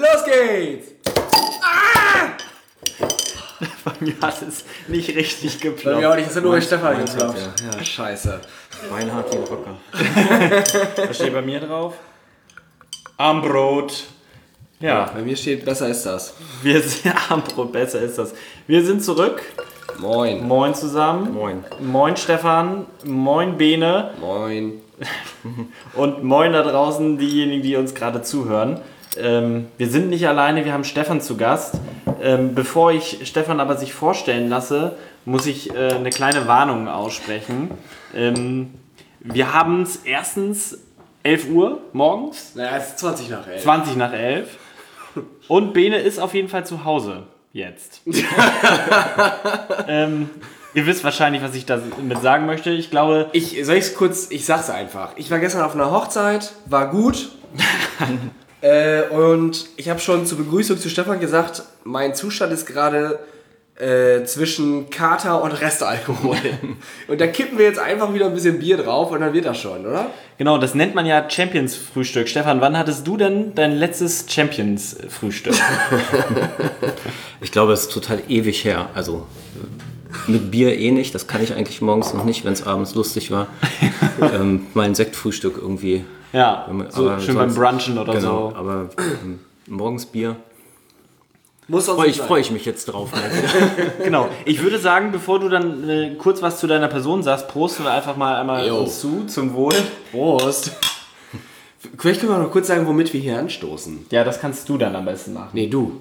Los geht's! Bei mir hat es nicht richtig Bei geploppt. mir auch nicht, das hat nur bei Stefan geklappt. Ja, scheiße. Beinhard wie ein Rocker. Was steht bei mir drauf? Armbrot. Ja, Bei mir steht, besser ist das. wir sind Armbrot, besser ist das. Wir sind zurück. Moin. Moin zusammen. Moin. Moin Stefan. Moin Bene. Moin. Und moin da draußen, diejenigen, die uns gerade zuhören. Wir sind nicht alleine, wir haben Stefan zu Gast. Bevor ich Stefan aber sich vorstellen lasse, muss ich eine kleine Warnung aussprechen. Wir haben es erstens 11 Uhr morgens, Naja, es ist 20 nach 11. 20 nach 11. Und Bene ist auf jeden Fall zu Hause jetzt. Ihr wisst wahrscheinlich, was ich damit sagen möchte. Ich glaube... Ich sag's einfach. Ich war gestern auf einer Hochzeit, war gut. Und ich habe schon zur Begrüßung zu Stefan gesagt, mein Zustand ist gerade zwischen Kater und Restalkohol. Und da kippen wir jetzt einfach wieder ein bisschen Bier drauf und dann wird das schon, oder? Genau, das nennt man ja Champions-Frühstück. Stefan, wann hattest du denn dein letztes Champions-Frühstück? Ich glaube, es ist total ewig her. Also mit Bier eh nicht. Das kann ich eigentlich morgens noch nicht, wenn es abends lustig war. Mal ein Sektfrühstück irgendwie. Ja, so Aber schön beim sonst- Brunchen oder Genau, so. aber morgens Bier. Muss doch so sein. Freue ich mich jetzt drauf. Genau. Ich würde sagen, bevor du dann kurz was zu deiner Person sagst, prosten wir einfach mal einmal Jo. uns zu, zum Wohl. Prost. Vielleicht können wir noch kurz sagen, womit wir hier anstoßen. Ja, das kannst du dann am besten machen. Nee, du.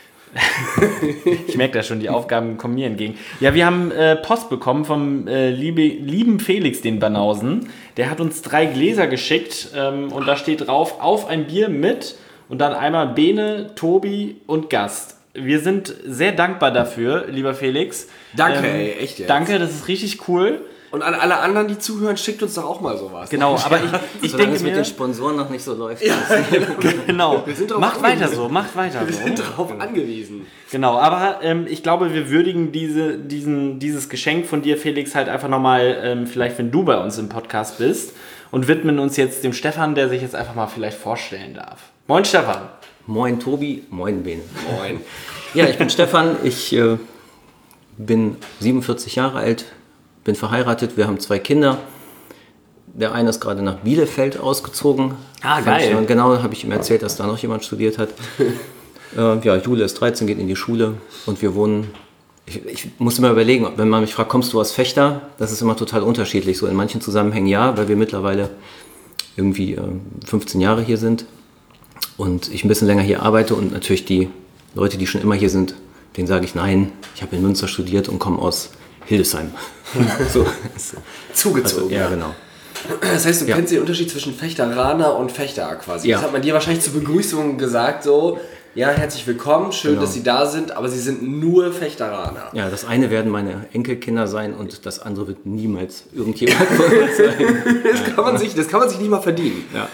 Ich merke da schon, die Aufgaben kommen mir entgegen. Ja, wir haben Post bekommen vom lieben Felix, den Banausen. Der hat uns 3 Gläser geschickt und da steht drauf, auf ein Bier mit und dann einmal Bene, Tobi und Gast. Wir sind sehr dankbar dafür, lieber Felix. Danke, ey, echt jetzt. Danke, das ist richtig cool. Und an alle anderen, die zuhören, schickt uns doch auch mal sowas. Genau, aber ich Solange denke es mit mir... den Sponsoren noch nicht so läuft. Genau, sind drauf macht weiter angewiesen. so, macht weiter Wir so. sind darauf angewiesen. Genau, aber ich glaube, wir würdigen dieses Geschenk von dir, Felix, halt einfach nochmal, vielleicht wenn du bei uns im Podcast bist und widmen uns jetzt dem Stefan, der sich jetzt einfach mal vielleicht vorstellen darf. Moin Stefan. Moin Tobi, moin Bene. Moin. Ja, ich bin Stefan, ich bin 47 Jahre alt, bin verheiratet, wir haben 2 Kinder. Der eine ist gerade nach Bielefeld ausgezogen. Ah, geil. Genau, habe ich ihm erzählt, dass da noch jemand studiert hat. Ja, Jule ist 13, geht in die Schule und wir wohnen... Ich muss immer überlegen, wenn man mich fragt, kommst du aus Fechter? Das ist immer total unterschiedlich. So in manchen Zusammenhängen ja, weil wir mittlerweile irgendwie 15 Jahre hier sind und ich ein bisschen länger hier arbeite und natürlich die Leute, die schon immer hier sind, denen sage ich, nein, ich habe in Münster studiert und komme aus Hildesheim. So. Zugezogen. Ja, genau. Das heißt, du Ja. kennst den Unterschied zwischen Fechteraner und Fechter quasi. Ja. Das hat man dir wahrscheinlich zur Begrüßung gesagt, so, ja, herzlich willkommen, schön, Genau. dass Sie da sind, aber Sie sind nur Fechteraner. Ja, das eine werden meine Enkelkinder sein und das andere wird niemals irgendjemand von uns sein. Das kann man sich nicht mal verdienen. Ja.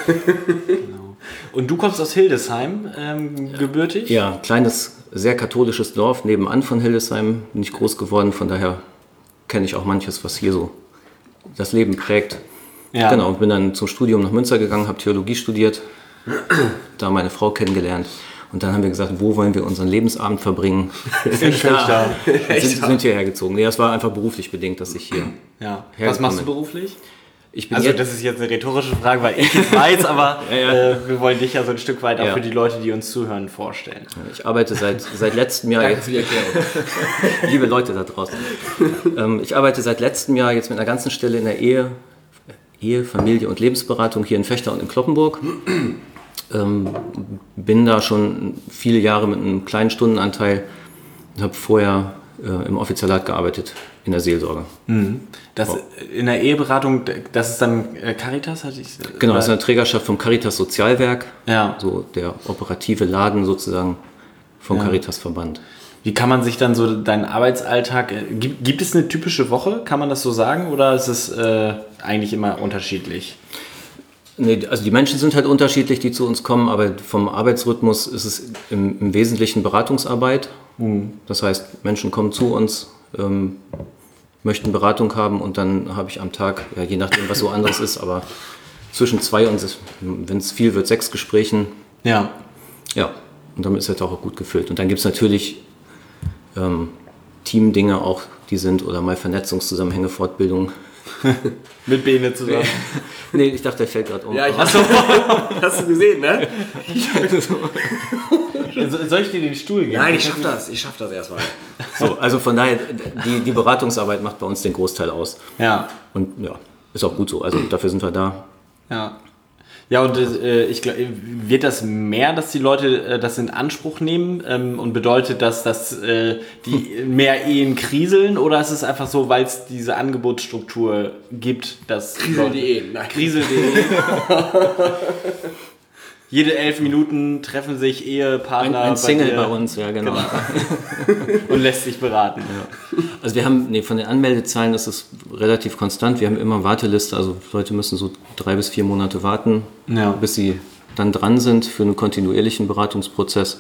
Und du kommst aus Hildesheim, gebürtig? Ja, kleines, sehr katholisches Dorf nebenan von Hildesheim, bin ich groß geworden, von daher kenne ich auch manches, was hier so das Leben prägt. Ja. Genau, bin dann zum Studium nach Münster gegangen, habe Theologie studiert, da meine Frau kennengelernt und dann haben wir gesagt, wo wollen wir unseren Lebensabend verbringen? Fechter. sind hierher gezogen. Nee, das war einfach beruflich bedingt, dass ich hier Ja. Was hergekommen machst du bin. beruflich? Ich bin Also jetzt, das ist jetzt eine rhetorische Frage, weil ich es weiß, aber wir wollen dich ja so ein Stück weit auch Ja. für die Leute, die uns zuhören, vorstellen. ich arbeite seit letztem Jahr Danke jetzt, für die Erklärung. liebe Leute da draußen. Ich arbeite seit letztem Jahr jetzt mit einer ganzen Stelle in der Ehe, Familie und Lebensberatung hier in Fechter und in Kloppenburg. Bin da schon viele Jahre mit einem kleinen Stundenanteil und habe vorher im Offizialat gearbeitet in der Seelsorge. Das in der Eheberatung, das ist dann Caritas, hatte ich. Genau, das ist eine Trägerschaft vom Caritas Sozialwerk, Ja. so der operative Laden sozusagen vom Caritas Verband. Wie kann man sich dann so deinen Arbeitsalltag, gibt es eine typische Woche, kann man das so sagen, oder ist es eigentlich immer unterschiedlich? Nee, also die Menschen sind halt unterschiedlich, die zu uns kommen, aber vom Arbeitsrhythmus ist es im Wesentlichen Beratungsarbeit. Das heißt, Menschen kommen zu uns, möchten Beratung haben und dann habe ich am Tag, ja, je nachdem, was so anderes ist, aber zwischen 2 und, wenn es viel wird, 6 Gesprächen. Ja. Ja, Und damit ist der Tag auch gut gefüllt. Und dann gibt es natürlich Teamdinge auch, die sind, oder mal Vernetzungszusammenhänge, Fortbildung. Mit Bene zusammen. Nee, ich dachte, der fällt gerade um. Ja, hast du gesehen, ne? Soll ich dir den Stuhl geben? Nein, ich schaff das erstmal. So, also von daher, die Beratungsarbeit macht bei uns den Großteil aus. Ja. Und ja, ist auch gut so. Also dafür sind wir da. Ja. Ja, und ich glaube, wird das mehr, dass die Leute das in Anspruch nehmen und bedeutet, dass die mehr Ehen kriseln, oder ist es einfach so, weil es diese Angebotsstruktur gibt, dass Krisel.de. Krisel.de. Jede 11 Minuten treffen sich Ehepartner Ein Single bei uns, ja genau. und lässt sich beraten. Ja. Also wir haben, von den Anmeldezahlen ist es relativ konstant. Wir haben immer Warteliste, also Leute müssen so 3 bis 4 Monate warten, bis sie dann dran sind für einen kontinuierlichen Beratungsprozess.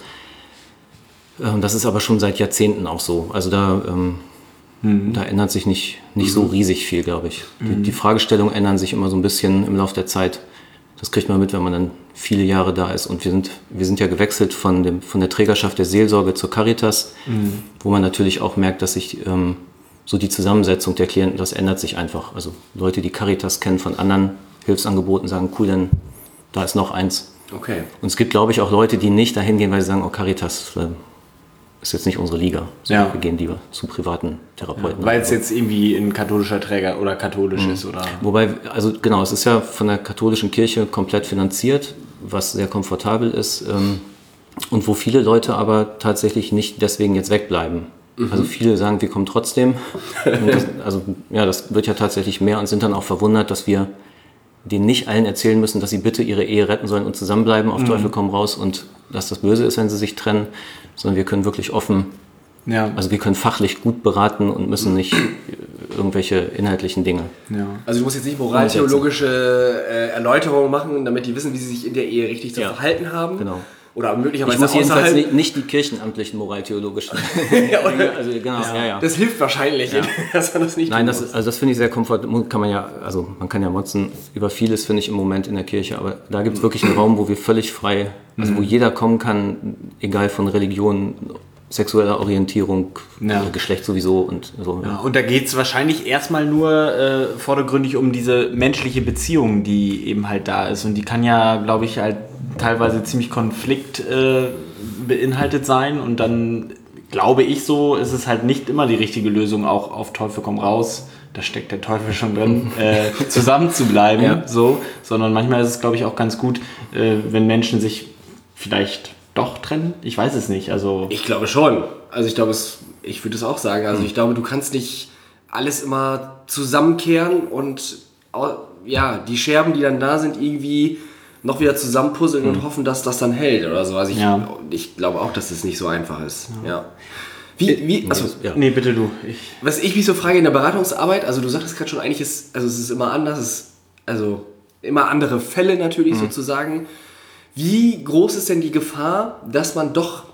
Das ist aber schon seit Jahrzehnten auch so. Also da ändert sich nicht so riesig viel, glaube ich. Die Fragestellungen ändern sich immer so ein bisschen im Laufe der Zeit. Das kriegt man mit, wenn man dann viele Jahre da ist. Und wir sind ja gewechselt von der Trägerschaft der Seelsorge zur Caritas, wo man natürlich auch merkt, dass sich so die Zusammensetzung der Klienten, das ändert sich einfach. Also Leute, die Caritas kennen von anderen Hilfsangeboten, sagen, cool, dann da ist noch eins. Okay. Und es gibt, glaube ich, auch Leute, die nicht dahin gehen, weil sie sagen, oh, Caritas ist jetzt nicht unsere Liga. Wir gehen lieber zu privaten Therapeuten. Ja, weil es jetzt irgendwie ein katholischer Träger oder katholisch ist, oder? Wobei, also genau, es ist ja von der katholischen Kirche komplett finanziert, was sehr komfortabel ist und wo viele Leute aber tatsächlich nicht deswegen jetzt wegbleiben. Also viele sagen, wir kommen trotzdem. Und das wird ja tatsächlich mehr und sind dann auch verwundert, dass wir denen nicht allen erzählen müssen, dass sie bitte ihre Ehe retten sollen und zusammenbleiben, auf Teufel komm raus, und dass das böse ist, wenn sie sich trennen, sondern wir können wirklich offen, also wir können fachlich gut beraten und müssen nicht irgendwelche inhaltlichen Dinge. Ja. Also du musst jetzt nicht moraltheologische Erläuterungen machen, damit die wissen, wie sie sich in der Ehe richtig zu verhalten haben. Genau. Oder möglicherweise ich muss jedenfalls nicht die kirchenamtlichen moraltheologischen. Also, genau, Das hilft wahrscheinlich, dass man das nicht Nein, das finde ich sehr komfortabel. Man kann ja motzen über vieles, finde ich, im Moment in der Kirche, aber da gibt es wirklich einen Raum, wo wir völlig frei, wo jeder kommen kann, egal von Religion, sexueller Orientierung, Geschlecht sowieso und so. Ja, und da geht es wahrscheinlich erstmal nur vordergründig um diese menschliche Beziehung, die eben halt da ist. Und die kann ja, glaube ich, halt teilweise ziemlich beinhaltet sein. Und dann, glaube ich so, ist es halt nicht immer die richtige Lösung, auch auf Teufel komm raus, da steckt der Teufel schon drin, zusammen zu bleiben. Sondern manchmal ist es, glaube ich, auch ganz gut, wenn Menschen sich vielleicht doch trennen? Ich weiß es nicht. Also ich glaube schon. Also ich würde es auch sagen. Also ich glaube, du kannst nicht alles immer zusammenkehren und die Scherben, die dann da sind, irgendwie noch wieder zusammenpuzzeln und hoffen, dass das dann hält oder so. Also ich glaube auch, dass das nicht so einfach ist. Ja. Nee, bitte du. Was ich mich so frage in der Beratungsarbeit, also du sagtest gerade schon, eigentlich es ist immer anders, immer andere Fälle natürlich sozusagen. Wie groß ist denn die Gefahr, dass man doch,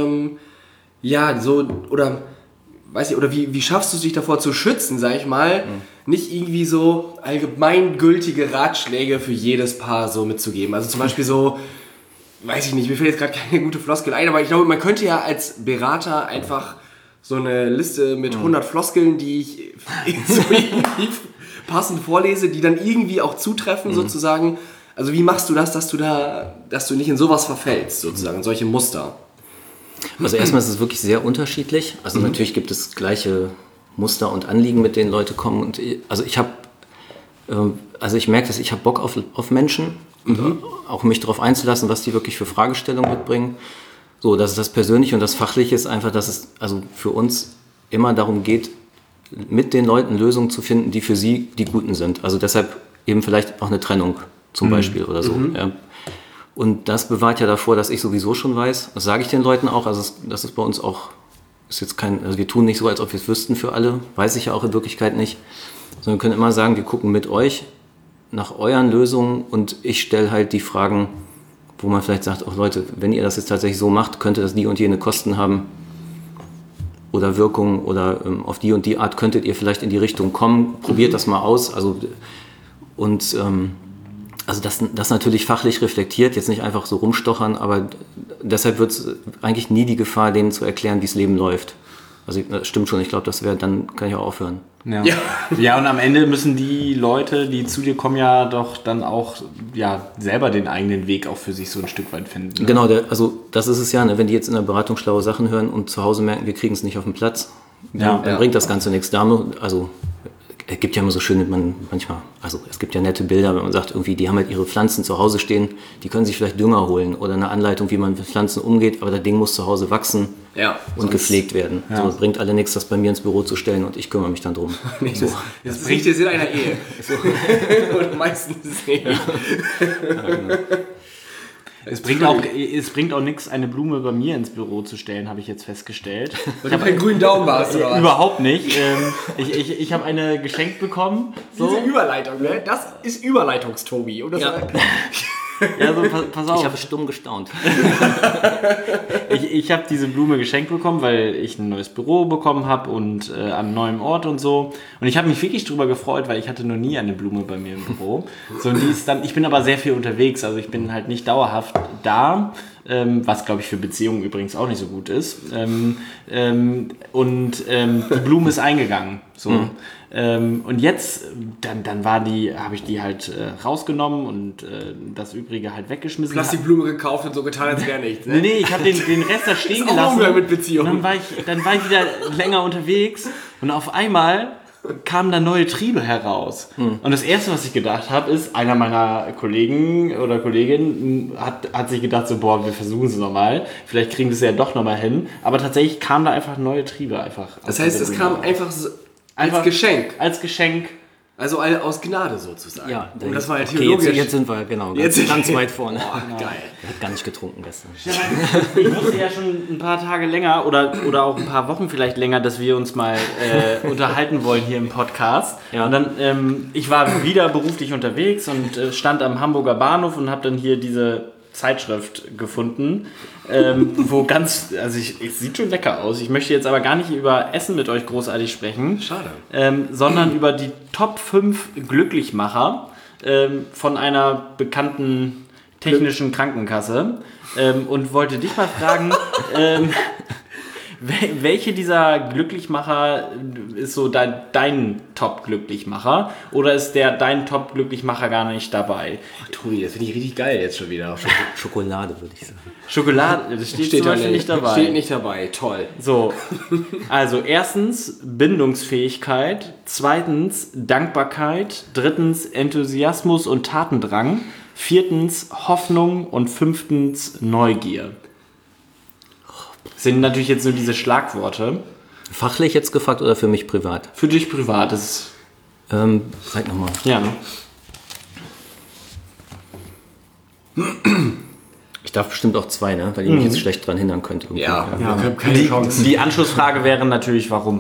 wie schaffst du es dich davor zu schützen, sag ich mal, nicht irgendwie so allgemeingültige Ratschläge für jedes Paar so mitzugeben? Also zum Beispiel so, weiß ich nicht, mir fällt jetzt gerade keine gute Floskel ein, aber ich glaube, man könnte ja als Berater einfach so eine Liste mit 100 Floskeln, die ich so irgendwie passend vorlese, die dann irgendwie auch zutreffen sozusagen. Also wie machst du das, dass du nicht in sowas verfällst, sozusagen, in solche Muster? Also erstmal ist es wirklich sehr unterschiedlich. Also natürlich gibt es gleiche Muster und Anliegen, mit denen Leute kommen. Und ich merke, dass ich habe Bock auf Menschen und auch mich darauf einzulassen, was die wirklich für Fragestellungen mitbringen. So, dass es das Persönliche und das Fachliche ist einfach, dass es also für uns immer darum geht, mit den Leuten Lösungen zu finden, die für sie die Guten sind. Also deshalb eben vielleicht auch eine Trennung zum Beispiel oder so. Ja. Und das bewahrt ja davor, dass ich sowieso schon weiß, das sage ich den Leuten auch, also das ist bei uns auch, also wir tun nicht so, als ob wir es wüssten für alle, weiß ich ja auch in Wirklichkeit nicht, sondern wir können immer sagen, wir gucken mit euch nach euren Lösungen und ich stelle halt die Fragen, wo man vielleicht sagt, oh Leute, wenn ihr das jetzt tatsächlich so macht, könnte das die und jene Kosten haben oder Wirkung oder auf die und die Art könntet ihr vielleicht in die Richtung kommen, probiert das mal aus, also das natürlich fachlich reflektiert, jetzt nicht einfach so rumstochern, aber deshalb wird es eigentlich nie die Gefahr, denen zu erklären, wie das Leben läuft. Also das stimmt schon, ich glaube, dann kann ich auch aufhören. Ja. Ja, und am Ende müssen die Leute, die zu dir kommen, ja doch dann auch selber den eigenen Weg auch für sich so ein Stück weit finden. Ne? Genau, also das ist es ja, ne? Wenn die jetzt in der Beratung schlaue Sachen hören und zu Hause merken, wir kriegen es nicht auf den Platz, dann bringt das Ganze nichts. Also es gibt ja immer so schöne, es gibt ja nette Bilder, wenn man sagt, irgendwie, die haben halt ihre Pflanzen zu Hause stehen, die können sich vielleicht Dünger holen oder eine Anleitung, wie man mit Pflanzen umgeht, aber das Ding muss zu Hause wachsen und gepflegt werden. Ja. So, bringt alle nichts, das bei mir ins Büro zu stellen und ich kümmere mich dann drum. So. Das bringt es in einer Ehe. Und meistens nicht. Genau. Es bringt auch nichts, eine Blume bei mir ins Büro zu stellen, habe ich jetzt festgestellt. Ich habe einen grünen Daumen hast, oder was? Überhaupt nicht. Ich habe eine geschenkt bekommen. So. Diese Überleitung, ne? Das ist Überleitungs-Tobi. Und das pass auf. Ich habe stumm gestaunt. Ich habe diese Blume geschenkt bekommen, weil ich ein neues Büro bekommen habe und an einem neuen Ort und so. Und ich habe mich wirklich drüber gefreut, weil ich hatte noch nie eine Blume bei mir im Büro. So, und ich bin aber sehr viel unterwegs, also ich bin halt nicht dauerhaft da, was glaube ich für Beziehungen übrigens auch nicht so gut ist. Die Blume ist eingegangen. So. Und jetzt, dann habe ich die halt rausgenommen und das Übrige halt weggeschmissen. Plastikblume gekauft und so getan, als wäre nichts. Ne? Nee, ich habe den Rest da stehen gelassen. Mit Beziehungen. Und dann war ich wieder länger unterwegs und auf einmal kamen da neue Triebe heraus. Und das Erste, was ich gedacht habe, ist, einer meiner Kollegen oder Kolleginnen hat sich gedacht, so, boah, wir versuchen es nochmal. Vielleicht kriegen wir es ja doch nochmal hin. Aber tatsächlich kamen da einfach neue Triebe einfach. Das heißt, es kam einfach so als Geschenk. Als Geschenk. Also aus Gnade sozusagen. Ja, das war ja theologisch. Jetzt sind wir ganz weit vorne. Boah, geil. Er hat gar nicht getrunken gestern. Ich wusste ja schon ein paar Tage länger oder auch ein paar Wochen vielleicht länger, dass wir uns mal unterhalten wollen hier im Podcast. Ja. Und dann, ich war wieder beruflich unterwegs und stand am Hamburger Bahnhof und habe dann hier diese Zeitschrift gefunden, wo es sieht schon lecker aus. Ich möchte jetzt aber gar nicht über Essen mit euch großartig sprechen. Schade. Sondern über die Top 5 Glücklichmacher von einer bekannten technischen Krankenkasse und wollte dich mal fragen, welche dieser Glücklichmacher ist so dein Top-Glücklichmacher oder ist dein Top-Glücklichmacher gar nicht dabei? Oh, Tobi, das finde ich richtig geil jetzt schon wieder. Schokolade, würde ich sagen. Schokolade, das steht zum Beispiel nicht dabei. Steht nicht dabei, toll. So, also erstens Bindungsfähigkeit, zweitens Dankbarkeit, drittens Enthusiasmus und Tatendrang, viertens Hoffnung und fünftens Neugier. Sind natürlich jetzt nur diese Schlagworte. Fachlich jetzt gefragt oder für mich privat? Für dich privat. Das sag nochmal. Ja. Ich darf bestimmt auch 2, ne? Weil ich mich jetzt schlecht dran hindern könnte. Ja. Wir haben keine Chance. Die Anschlussfrage wäre natürlich, warum?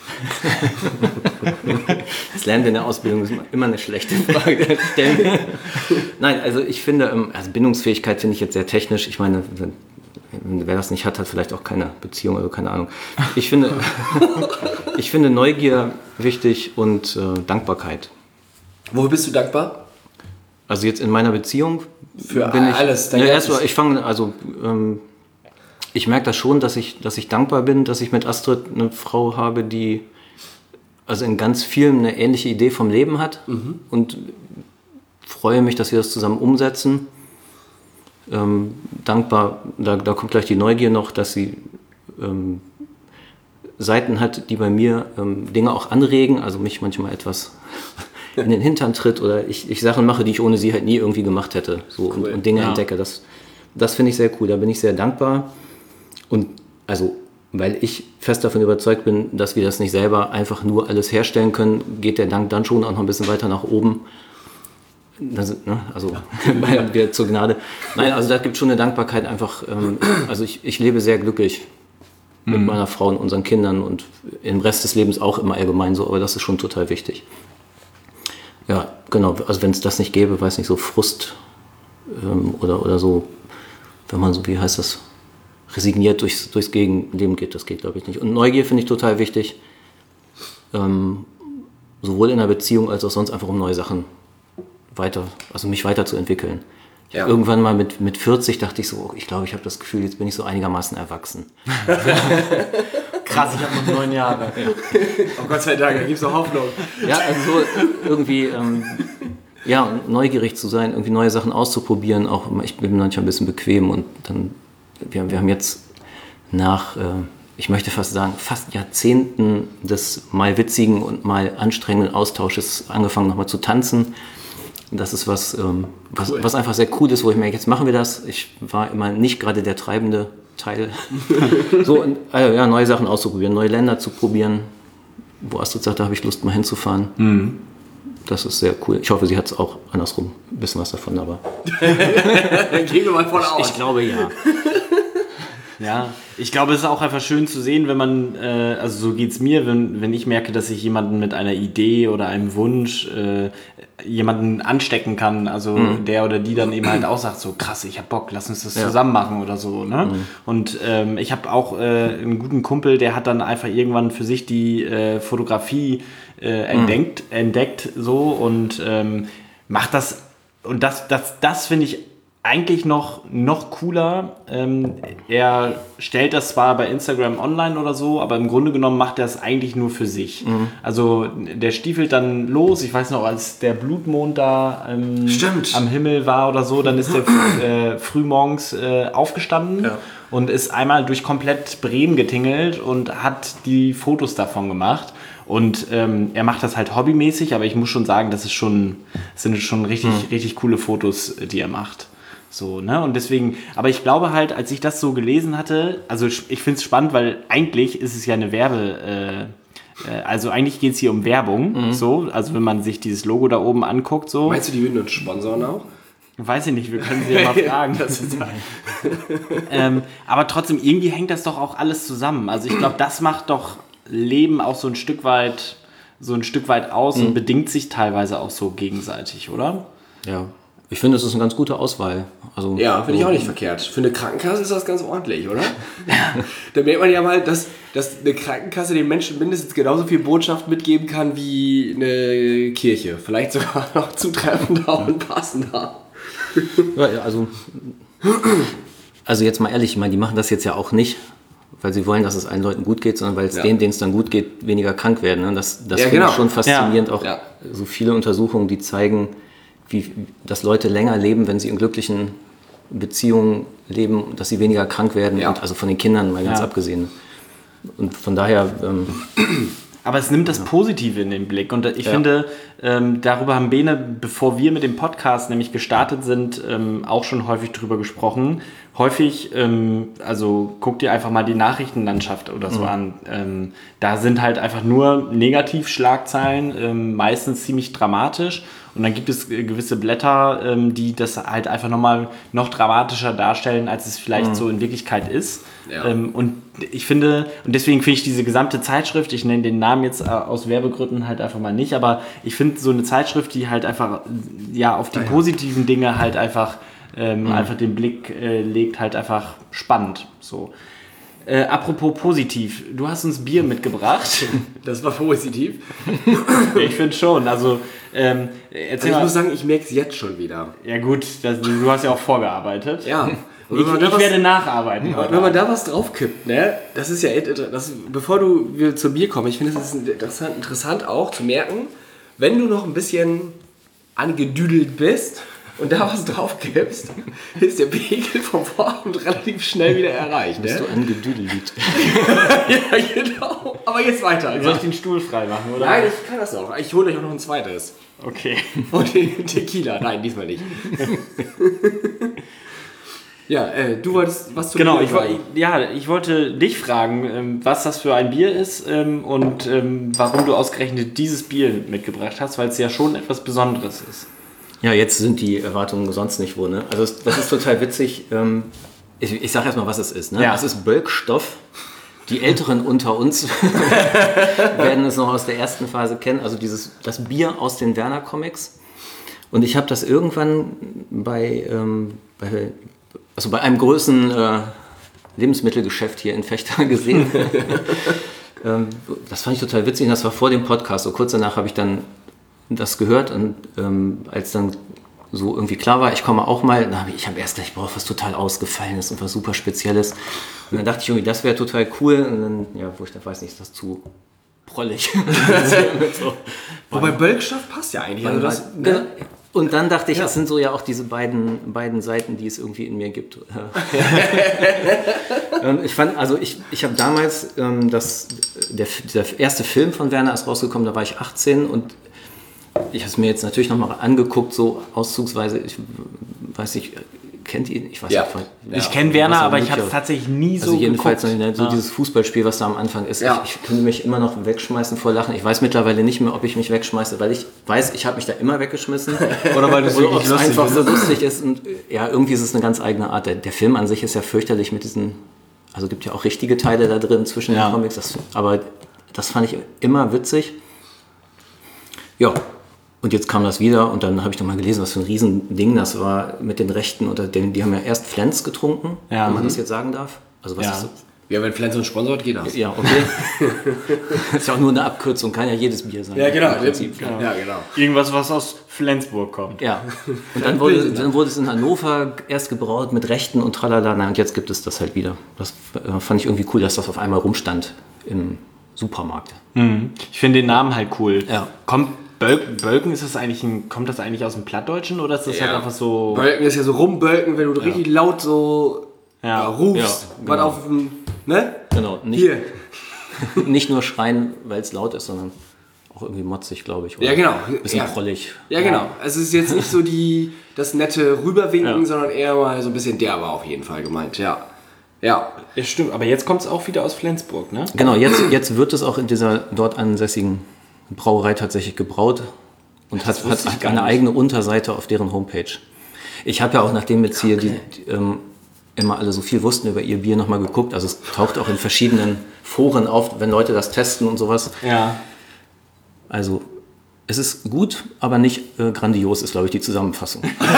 Das Lernen in der Ausbildung ist immer eine schlechte Frage. Nein, also ich finde, Bindungsfähigkeit finde ich jetzt sehr technisch. Ich meine, wer das nicht hat, hat vielleicht auch keine Beziehung, also keine Ahnung. Ich finde Neugier wichtig und Dankbarkeit. Wofür bist du dankbar? Also jetzt in meiner Beziehung für alles. Ich merke das schon, dass ich dankbar bin, dass ich mit Astrid eine Frau habe, die also in ganz vielen eine ähnliche Idee vom Leben hat und freue mich, dass wir das zusammen umsetzen. Dankbar, da kommt gleich die Neugier noch, dass sie Seiten hat, die bei mir Dinge auch anregen, also mich manchmal etwas in den Hintern tritt oder ich Sachen mache, die ich ohne sie halt nie irgendwie gemacht hätte. So, cool. und Dinge entdecke. Das finde ich sehr cool, da bin ich sehr dankbar. Und also, weil ich fest davon überzeugt bin, dass wir das nicht selber einfach nur alles herstellen können, geht der Dank dann schon auch noch ein bisschen weiter nach oben. Wieder zur Gnade. Nein, also da gibt es schon eine Dankbarkeit einfach. Also ich lebe sehr glücklich mit meiner Frau und unseren Kindern und im Rest des Lebens auch immer allgemein so, aber das ist schon total wichtig. Ja, genau, also wenn es das nicht gäbe, weiß nicht, so Frust oder so, wenn man so, wie heißt das, resigniert durchs Leben geht, das geht glaube ich nicht. Und Neugier finde ich total wichtig, sowohl in einer Beziehung als auch sonst einfach um neue Sachen mich weiterzuentwickeln. Ja. Irgendwann mal mit 40 dachte ich so, ich glaube, ich habe das Gefühl, jetzt bin ich so einigermaßen erwachsen. Krass, ich habe noch 9 Jahre. Ja. Oh Gott sei Dank, da gibt es noch Hoffnung. Ja, also so irgendwie neugierig zu sein, irgendwie neue Sachen auszuprobieren. Auch ich bin manchmal ein bisschen bequem und dann, wir haben jetzt nach, ich möchte fast sagen, fast Jahrzehnten des mal witzigen und mal anstrengenden Austausches angefangen nochmal zu tanzen. Das ist was einfach sehr cool ist, wo ich merke, jetzt machen wir das. Ich war immer nicht gerade der treibende Teil. So, neue Sachen auszuprobieren, neue Länder zu probieren. Wo Astrid sagt, da habe ich Lust, mal hinzufahren. Mhm. Das ist sehr cool. Ich hoffe, sie hat es auch andersrum ein bisschen was davon, aber... Dann gehen wir mal voll aus. Ich glaube, ja. Ja, ich glaube, es ist auch einfach schön zu sehen, wenn man, also so geht es mir, wenn ich merke, dass ich jemanden mit einer Idee oder einem Wunsch jemanden anstecken kann, also der oder die dann eben halt auch sagt, so krass, ich hab Bock, lass uns das zusammen machen oder so, ne? Und ich habe auch einen guten Kumpel, der hat dann einfach irgendwann für sich die Fotografie entdeckt so und macht das, und das finde ich eigentlich noch cooler. Er stellt das zwar bei Instagram online oder so, aber im Grunde genommen macht er es eigentlich nur für sich. Also der stiefelt dann los. Ich weiß noch, als der Blutmond da am Himmel war oder so, dann ist er frühmorgens aufgestanden und ist einmal durch komplett Bremen getingelt und hat die Fotos davon gemacht. Und er macht das halt hobbymäßig, aber ich muss schon sagen, das sind schon richtig coole Fotos, die er macht. So, ne? Und deswegen, aber ich glaube halt, als ich das so gelesen hatte, also ich finde es spannend, weil eigentlich ist es ja eine also eigentlich geht es hier um Werbung, so, also wenn man sich dieses Logo da oben anguckt, so. Meinst du, die würden uns sponsoren auch? Weiß ich nicht, wir können sie ja mal fragen. Aber trotzdem, irgendwie hängt das doch auch alles zusammen. Also ich glaube, das macht doch Leben auch so ein Stück weit aus und bedingt sich teilweise auch so gegenseitig, oder? Ja. Ich finde, es ist eine ganz gute Auswahl. Also, ja, finde ich auch nicht verkehrt. Für eine Krankenkasse ist das ganz ordentlich, oder? Da merkt man ja mal, dass eine Krankenkasse den Menschen mindestens genauso viel Botschaft mitgeben kann wie eine Kirche. Vielleicht sogar noch zutreffender und passender. Ja, also jetzt mal ehrlich, ich meine, die machen das jetzt ja auch nicht, weil sie wollen, dass es allen Leuten gut geht, sondern weil es denen es dann gut geht, weniger krank werden. Ne? Das finde ich schon faszinierend. Auch so viele Untersuchungen, die zeigen, dass Leute länger leben, wenn sie in glücklichen Beziehungen leben, dass sie weniger krank werden, und also von den Kindern mal ganz abgesehen. Und von daher... Aber es nimmt das Positive in den Blick und ich finde, darüber haben Bene, bevor wir mit dem Podcast nämlich gestartet sind, auch schon häufig drüber gesprochen. Häufig, also guck dir einfach mal die Nachrichtenlandschaft oder so an. Da sind halt einfach nur Negativschlagzeilen, meistens ziemlich dramatisch. Und dann gibt es gewisse Blätter, die das halt einfach noch dramatischer darstellen, als es vielleicht so in Wirklichkeit ist. Ja. Und ich finde, und deswegen finde ich diese gesamte Zeitschrift, ich nenne den Namen jetzt aus Werbegründen halt einfach mal nicht, aber ich finde so eine Zeitschrift, die halt einfach auf die positiven Dinge halt einfach den Blick legt, halt einfach spannend. So. Apropos positiv, du hast uns Bier mitgebracht. Das war positiv. Ich finde schon, also ich muss sagen, ich merke es jetzt schon wieder. Ja gut, du hast ja auch vorgearbeit. Ja. Ich werde nacharbeiten. Wenn man da was draufkippt, ne? Das ist ja, bevor wir zum Bier kommen, ich finde es interessant auch zu merken, wenn du noch ein bisschen angedüdelt bist und da was draufkippst, ist der Pegel vom Vorabend relativ schnell wieder erreicht. Bist du angedüdelt? Ja, genau. Aber jetzt weiter. Soll ich den Stuhl frei machen, oder? Nein, ich kann das noch. Ich hole euch auch noch ein zweites. Okay. Und den Tequila. Nein, diesmal nicht. Ja, du wolltest was zu Genau, ich wollte dich fragen, was das für ein Bier ist und warum du ausgerechnet dieses Bier mitgebracht hast, weil es ja schon etwas Besonderes ist. Ja, jetzt sind die Erwartungen sonst nicht wo, ne? Also das ist total witzig. Ich sage erstmal, was es ist. Ne? Ja. Es ist Bölkstoff. Die Älteren unter uns werden es noch aus der ersten Phase kennen. Also das Bier aus den Werner-Comics. Und ich habe das irgendwann bei einem großen Lebensmittelgeschäft hier in Vechta gesehen. Das fand ich total witzig. Und das war vor dem Podcast. So kurz danach habe ich dann das gehört und als dann so irgendwie klar war, ich komme auch mal, ich habe erst gleich, was total Ausgefallenes und was super Spezielles. Und dann dachte ich irgendwie, das wäre total cool. Und dann, wo ich da weiß nicht, ist das zu prollig. So. Wobei Bölkstoff passt ja eigentlich. Also das, ne? Und dann dachte ich, das sind so ja auch diese beiden Seiten, die es irgendwie in mir gibt. Ich fand, also ich habe damals, der erste Film von Werner ist rausgekommen, da war ich 18 und ich habe es mir jetzt natürlich nochmal angeguckt, so auszugsweise, ich weiß nicht, kennt ihr ihn? Ich weiß nicht. Ich kenne Werner, aber ich habe es tatsächlich nie so jedenfalls geguckt. So dieses Fußballspiel, was da am Anfang ist. Ja. Ich könnte mich immer noch wegschmeißen vor Lachen. Ich weiß mittlerweile nicht mehr, ob ich mich wegschmeiße, weil ich weiß, ich habe mich da immer weggeschmissen. Oder weil es wirklich lustig einfach so lustig ist. Und ja, irgendwie ist es eine ganz eigene Art. Der Film an sich ist ja fürchterlich mit diesen, also gibt ja auch richtige Teile da drin zwischen den Comics. Aber das fand ich immer witzig. Ja. Und jetzt kam das wieder und dann habe ich noch mal gelesen, was für ein Riesending das war mit den Rechten. Die haben ja erst Flens getrunken, wenn man das jetzt sagen darf. Also was ist so? Ja, wenn Flens uns sponsort, geht das. Ja, okay. Ist ja auch nur eine Abkürzung, kann ja jedes Bier sein. Ja, genau. Ja, genau. Irgendwas, was aus Flensburg kommt. Ja. Und dann wurde es in Hannover erst gebraut mit Rechten und tralala. Und jetzt gibt es das halt wieder. Das fand ich irgendwie cool, dass das auf einmal rumstand im Supermarkt. Ich finde den Namen halt cool. Ja. Bölken, kommt das eigentlich aus dem Plattdeutschen oder ist das halt einfach so... Bölken ist ja so rumbölken, wenn du richtig laut so rufst. Ja, genau. Auf dem, ne? Genau. Nicht nur schreien, weil es laut ist, sondern auch irgendwie motzig, glaube ich. Oder ja, genau. Ein bisschen prollig. Ja, genau. Also es ist jetzt nicht so das nette Rüberwinken, sondern eher mal so ein bisschen derber auf jeden Fall gemeint, ja. Ja, stimmt. Aber jetzt kommt es auch wieder aus Flensburg, ne? Genau, jetzt wird es auch in dieser dort ansässigen Brauerei tatsächlich gebraut und hat eine eigene Unterseite auf deren Homepage. Ich habe ja auch, nachdem jetzt hier die immer alle so viel wussten über ihr Bier, nochmal geguckt. Also es taucht auch in verschiedenen Foren auf, wenn Leute das testen und sowas. Ja. Also es ist gut, aber nicht grandios, ist, glaube ich, die Zusammenfassung.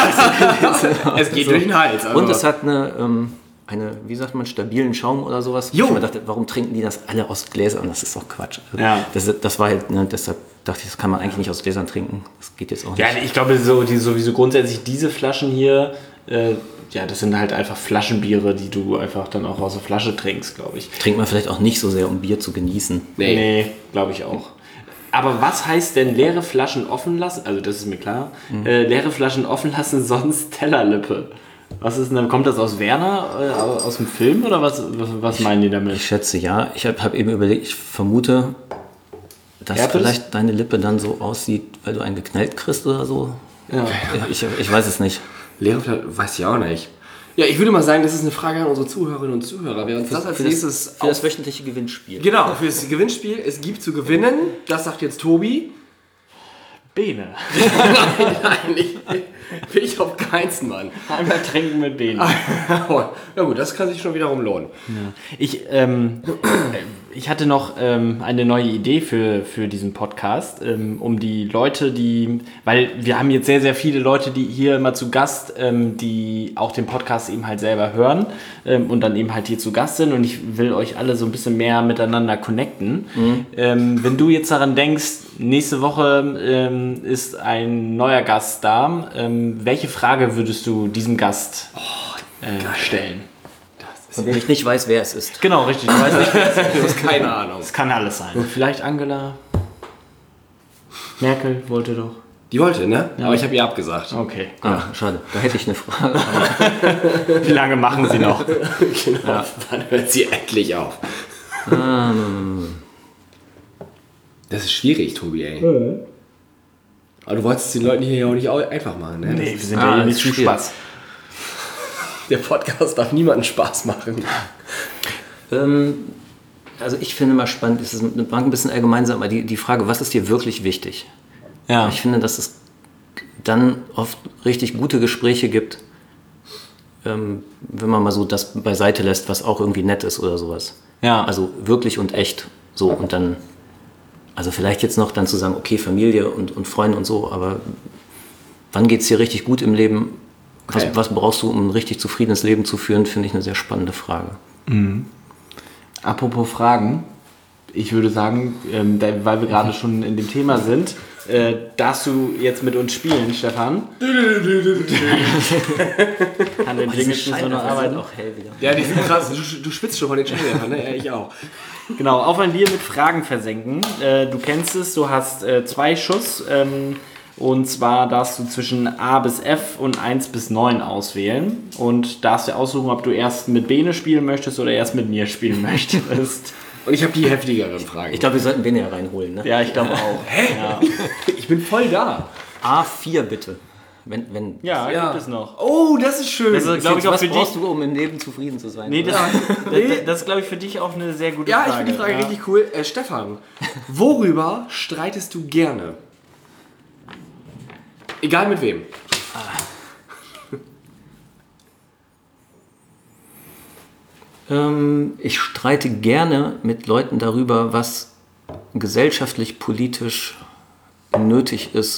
Es geht durch den Hals. Also. Und es hat eine, wie sagt man, stabilen Schaum oder sowas. Ich mir dachte, warum trinken die das alle aus Gläsern? Das ist doch Quatsch. Ja. Das war halt, deshalb dachte ich, das kann man eigentlich nicht aus Gläsern trinken. Das geht jetzt auch nicht. Ja, ich glaube, sowieso grundsätzlich diese Flaschen hier, das sind halt einfach Flaschenbiere, die du einfach dann auch aus der Flasche trinkst, glaube ich. Trinkt man vielleicht auch nicht so sehr, um Bier zu genießen. Nee, glaube ich auch. Aber was heißt denn leere Flaschen offen lassen? Also das ist mir klar. Leere Flaschen offen lassen, sonst Tellerlippe. Was ist denn, kommt das aus Werner, aus dem Film oder was meinen die damit? Ich schätze ja. Ich hab eben überlegt, ich vermute, dass vielleicht deine Lippe dann so aussieht, weil du einen geknallt kriegst oder so. Ja. Ich weiß es nicht. Leere Flaschen, weiß ich auch nicht. Ja, ich würde mal sagen, das ist eine Frage an unsere Zuhörerinnen und Zuhörer. Wer uns das als nächstes... Für das wöchentliche Gewinnspiel. Genau, für das Gewinnspiel. Es gibt zu gewinnen, das sagt jetzt Tobi. Bene. Nein, will ich auf keinen Mann. Einmal trinken mit Bene. Ja gut, das kann sich schon wiederum lohnen. Ja. Ich hatte noch eine neue Idee für diesen Podcast, um die Leute, weil wir haben jetzt sehr, sehr viele Leute, die hier immer zu Gast, die auch den Podcast eben halt selber hören und dann eben halt hier zu Gast sind und ich will euch alle so ein bisschen mehr miteinander connecten. Wenn du jetzt daran denkst, nächste Woche ist ein neuer Gast da, welche Frage würdest du diesem Gast stellen? Von dem ich nicht weiß, wer es ist. Genau, richtig. Ich weiß nicht, wer es ist. Du hast keine Ahnung. Es kann alles sein. Vielleicht Angela Merkel wollte doch. Die wollte, ne? Ja. Aber ich habe ihr abgesagt. Okay. Schade. Da hätte ich eine Frage. Wie lange machen Sie noch? Genau. Ja. Wann hört sie endlich auf? Das ist schwierig, Tobi, ey. Aber du wolltest den Leuten hier ja auch nicht einfach machen, ne? Nee, wir sind ja hier nicht zu Spaß. Der Podcast darf niemandem Spaß machen. Also ich finde mal spannend, es ist ein bisschen allgemeinsam, aber die Frage, was ist dir wirklich wichtig? Ja. Ich finde, dass es dann oft richtig gute Gespräche gibt, wenn man mal so das beiseite lässt, was auch irgendwie nett ist oder sowas. Ja. Also wirklich und echt so und dann, also vielleicht jetzt noch dann zu sagen, okay, Familie und Freunde und so, aber wann geht es dir richtig gut im Leben? Was brauchst du, um ein richtig zufriedenes Leben zu führen, finde ich eine sehr spannende Frage. Mhm. Apropos Fragen, ich würde sagen, weil wir gerade schon in dem Thema sind, darfst du jetzt mit uns spielen, Stefan? An den Jingles müssen wir noch arbeiten. Auch hell wieder. Ja, die sind krass. Du schwitzt schon von den Scheinwerfern, ne? Ja, ich auch. Genau, auf ein Bier mit Fragen versenken. Du kennst es, du hast 2 Schuss. Und zwar darfst du zwischen A bis F und 1 bis 9 auswählen. Und darfst dir aussuchen, ob du erst mit Bene spielen möchtest oder erst mit mir spielen möchtest. Und ich habe die heftigeren Fragen. Ich glaube, wir sollten Bene ja reinholen, ne? Ja, ich glaube auch. Hä? Ja, Ich bin voll da. A4 bitte. Wenn ja, gibt es noch. Oh, das ist schön. Das ist, glaube ich, auch was für brauchst dich. du, um im Leben zufrieden zu sein? Nee, oder? das ist, glaube ich, für dich auch eine sehr gute Ja, Frage. ich finde die Frage richtig cool. Stefan, worüber streitest du gerne? Egal mit wem. Ich streite gerne mit Leuten darüber, was gesellschaftlich, politisch nötig ist,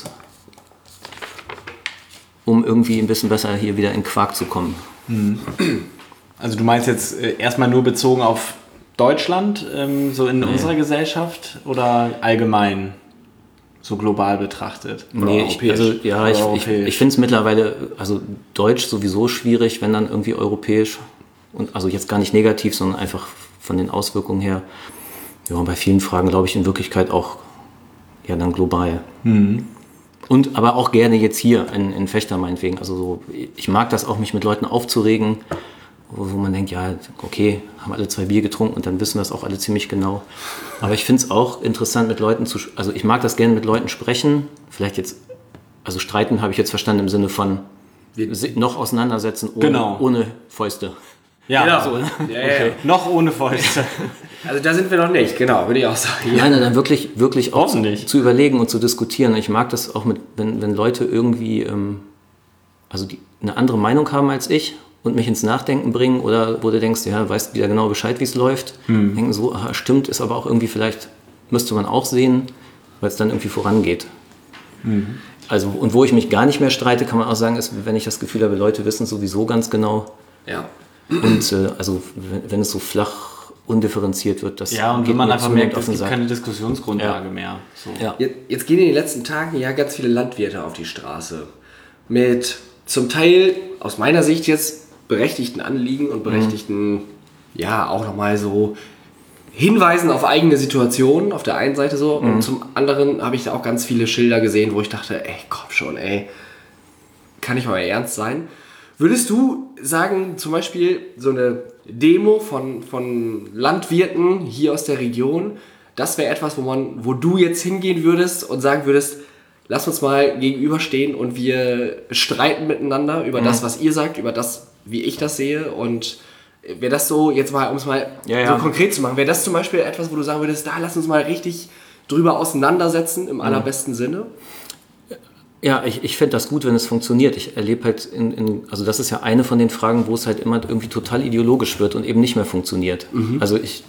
um irgendwie ein bisschen besser hier wieder in Quark zu kommen. Also du meinst jetzt erstmal nur bezogen auf Deutschland, so in unserer Gesellschaft oder allgemein, so global betrachtet? Nee, europäisch. Ich finde es mittlerweile, also Deutsch sowieso schwierig, wenn dann irgendwie europäisch. Und also jetzt gar nicht negativ, sondern einfach von den Auswirkungen her. Ja, bei vielen Fragen glaube ich in Wirklichkeit auch ja dann global. Und aber auch gerne jetzt hier in Fechter meinetwegen. Also so, ich mag das auch, mich mit Leuten aufzuregen, wo man denkt, ja, okay, haben alle 2 Bier getrunken und dann wissen das auch alle ziemlich genau. Aber ich finde es auch interessant mit Leuten also ich mag das gerne mit Leuten sprechen. Vielleicht jetzt, also streiten habe ich jetzt verstanden im Sinne von noch auseinandersetzen ohne Fäuste. Ja, Genau. so. Ja, Okay. Noch ohne Fäuste. Also da sind wir noch nicht, genau, würde ich auch sagen. Nein, dann wirklich auch Hoffentlich. zu überlegen und zu diskutieren. Ich mag das auch wenn Leute irgendwie eine andere Meinung haben als ich und mich ins Nachdenken bringen oder wo du denkst, ja, weißt wieder genau Bescheid, wie es läuft. Denken so, aha, stimmt, ist aber auch irgendwie vielleicht, müsste man auch sehen, weil es dann irgendwie vorangeht. Also, und wo ich mich gar nicht mehr streite, kann man auch sagen, ist, wenn ich das Gefühl habe, Leute wissen sowieso ganz genau. Ja. Und also wenn es so flach undifferenziert wird, das Ja, und geht wenn man mir einfach zunehmend merkt, auf es den gibt Sack. keine Diskussionsgrundlage mehr. So. Ja. Jetzt gehen in den letzten Tagen ja ganz viele Landwirte auf die Straße. Mit zum Teil, aus meiner Sicht jetzt, berechtigten Anliegen und berechtigten, ja, auch nochmal so Hinweisen auf eigene Situationen auf der einen Seite so. Und zum anderen habe ich da auch ganz viele Schilder gesehen, wo ich dachte, ey, komm schon, ey, kann nicht mal ernst sein. Würdest du sagen, zum Beispiel so eine Demo von Landwirten hier aus der Region, das wäre etwas, wo du jetzt hingehen würdest und sagen würdest, lass uns mal gegenüberstehen und wir streiten miteinander über das, was ihr sagt, über das, wie ich das sehe, und wäre das so, jetzt mal, um es mal so konkret zu machen, wäre das zum Beispiel etwas, wo du sagen würdest, da lass uns mal richtig drüber auseinandersetzen, im allerbesten Sinne? Ja, ich fände das gut, wenn es funktioniert. Ich erlebe halt also das ist ja eine von den Fragen, wo es halt immer irgendwie total ideologisch wird und eben nicht mehr funktioniert. Also ich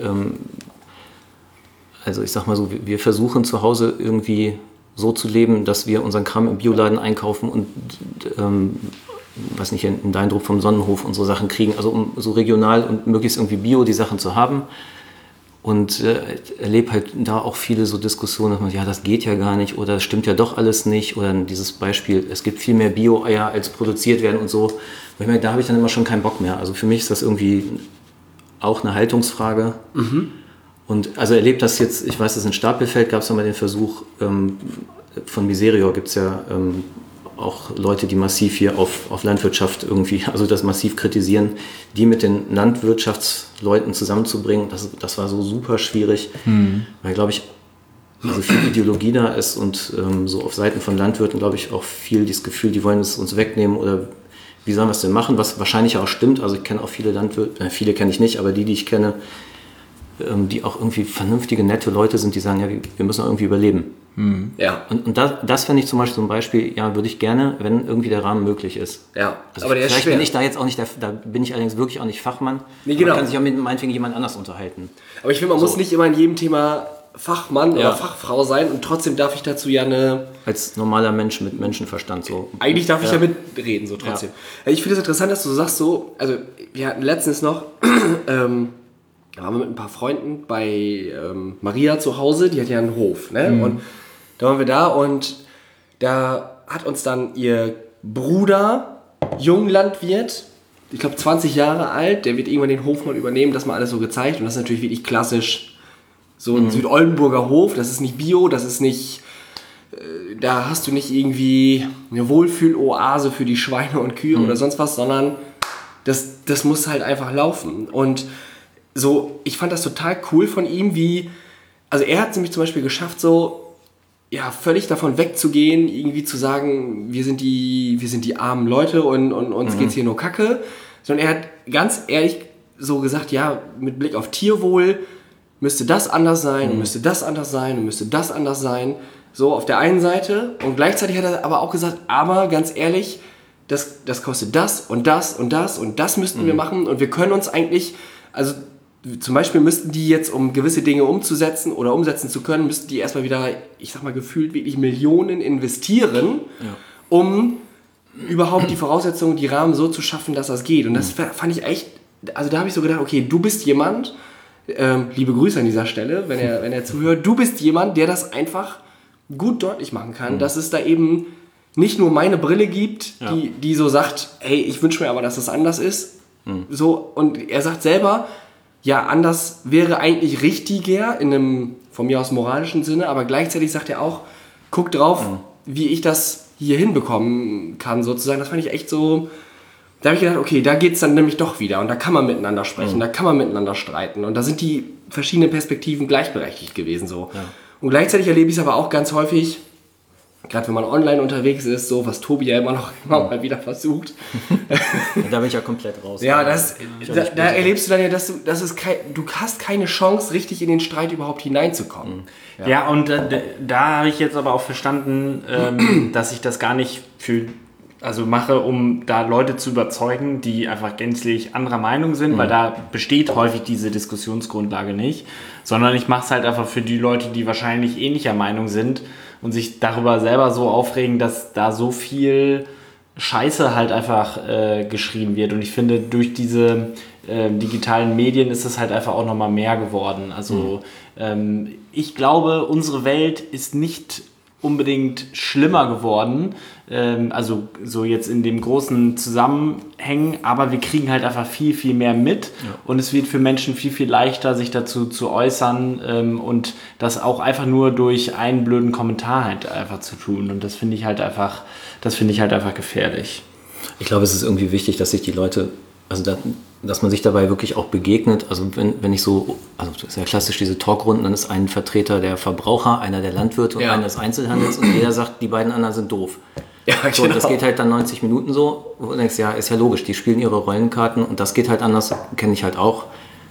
sag mal so, wir versuchen zu Hause irgendwie so zu leben, dass wir unseren Kram im Bioladen einkaufen und was nicht, in Deindruck vom Sonnenhof unsere Sachen kriegen, also um so regional und möglichst irgendwie bio die Sachen zu haben. Und erlebe halt da auch viele so Diskussionen, dass man, ja, das geht ja gar nicht oder das stimmt ja doch alles nicht. Oder dieses Beispiel, es gibt viel mehr Bio-Eier, als produziert werden und so. Und ich meine, da habe ich dann immer schon keinen Bock mehr. Also für mich ist das irgendwie auch eine Haltungsfrage. Und also erlebt das jetzt, ich weiß, dass in Stapelfeld gab es mal den Versuch, von Miserior gibt es ja auch Leute, die massiv hier auf Landwirtschaft irgendwie, also das massiv kritisieren, die mit den Landwirtschaftsleuten zusammenzubringen, das war so super schwierig, weil, glaube ich, also viel Ideologie da ist und so auf Seiten von Landwirten, glaube ich, auch viel das Gefühl, die wollen es uns wegnehmen oder wie sollen wir es denn machen, was wahrscheinlich auch stimmt. Also ich kenne auch viele Landwirte, viele kenne ich nicht, aber die ich kenne, die auch irgendwie vernünftige, nette Leute sind, die sagen, ja, wir müssen auch irgendwie überleben. Ja. Und das fände ich zum Beispiel so ein Beispiel, ja, würde ich gerne, wenn irgendwie der Rahmen möglich ist. Ja, Also aber der ist vielleicht schwer. bin ich da jetzt auch nicht, da bin ich allerdings wirklich auch nicht Fachmann. Nee, genau. Man kann sich auch mit meinetwegen jemand anders unterhalten. Aber ich finde, man muss nicht immer in jedem Thema Fachmann Ja. oder Fachfrau sein und trotzdem darf ich dazu ja eine... Als normaler Mensch mit Menschenverstand so. Eigentlich darf ich ja mitreden, so trotzdem. Ich finde es interessant, dass du sagst so, also wir hatten letztens noch da waren wir mit ein paar Freunden bei Maria zu Hause, die hat ja einen Hof, ne? Und da waren wir da und da hat uns dann ihr Bruder, Junglandwirt, ich glaube 20 Jahre alt, der wird irgendwann den Hof mal übernehmen, das mal alles so gezeigt und das ist natürlich wirklich klassisch, so ein Südoldenburger Hof, das ist nicht Bio, das ist nicht, da hast du nicht irgendwie eine Wohlfühloase für die Schweine und Kühe oder sonst was, sondern das muss halt einfach laufen und so, ich fand das total cool von ihm, also er hat es nämlich zum Beispiel geschafft, so, ja, völlig davon wegzugehen, irgendwie zu sagen, wir sind die armen Leute und uns geht's hier nur Kacke, sondern er hat ganz ehrlich so gesagt, ja, mit Blick auf Tierwohl müsste das anders sein, müsste das anders sein und müsste das anders sein, so auf der einen Seite und gleichzeitig hat er aber auch gesagt, aber ganz ehrlich, das kostet das und das und das und das müssten wir machen und wir können uns eigentlich, also zum Beispiel müssten die jetzt, um gewisse Dinge umzusetzen oder umsetzen zu können, müssten die erstmal wieder, ich sag mal, gefühlt wirklich Millionen investieren, um überhaupt die Voraussetzungen, die Rahmen so zu schaffen, dass das geht. Und das fand ich echt, also da habe ich so gedacht, okay, du bist jemand, liebe Grüße an dieser Stelle, wenn er zuhört, du bist jemand, der das einfach gut deutlich machen kann, dass es da eben nicht nur meine Brille gibt, die so sagt, hey, ich wünsche mir aber, dass das anders ist. So, und er sagt selber, ja, anders wäre eigentlich richtiger in einem von mir aus moralischen Sinne, aber gleichzeitig sagt er auch, guck drauf, wie ich das hier hinbekommen kann, sozusagen. Das fand ich echt so, da habe ich gedacht, okay, da geht es dann nämlich doch wieder und da kann man miteinander sprechen, da kann man miteinander streiten und da sind die verschiedenen Perspektiven gleichberechtigt gewesen so. Ja. Und gleichzeitig erlebe ich es aber auch ganz häufig, gerade wenn man online unterwegs ist, so was Tobi ja immer mal wieder versucht. Da bin ich ja komplett raus. Ja, da erlebst du dann ja, du hast keine Chance, richtig in den Streit überhaupt hineinzukommen. Ja, und da habe ich jetzt aber auch verstanden, dass ich das gar nicht mache, um da Leute zu überzeugen, die einfach gänzlich anderer Meinung sind, weil da besteht häufig diese Diskussionsgrundlage nicht, sondern ich mache es halt einfach für die Leute, die wahrscheinlich ähnlicher Meinung sind und sich darüber selber so aufregen, dass da so viel Scheiße halt einfach geschrieben wird. Und ich finde, durch diese digitalen Medien ist es halt einfach auch nochmal mehr geworden. Also ich glaube, unsere Welt ist nicht unbedingt schlimmer geworden, also so jetzt in dem großen Zusammenhängen, aber wir kriegen halt einfach viel, viel mehr mit und es wird für Menschen viel, viel leichter, sich dazu zu äußern und das auch einfach nur durch einen blöden Kommentar halt einfach zu tun und das finde ich halt einfach gefährlich. Ich glaube, es ist irgendwie wichtig, dass sich die Leute, also dass man sich dabei wirklich auch begegnet. Also wenn ich so, also das ist ja klassisch diese Talkrunden, dann ist ein Vertreter der Verbraucher, einer der Landwirte und einer des Einzelhandels und jeder sagt, die beiden anderen sind doof. Ja, genau. So, und das geht halt dann 90 Minuten so, wo du denkst, ja, ist ja logisch, die spielen ihre Rollenkarten und das geht halt anders, kenne ich halt auch.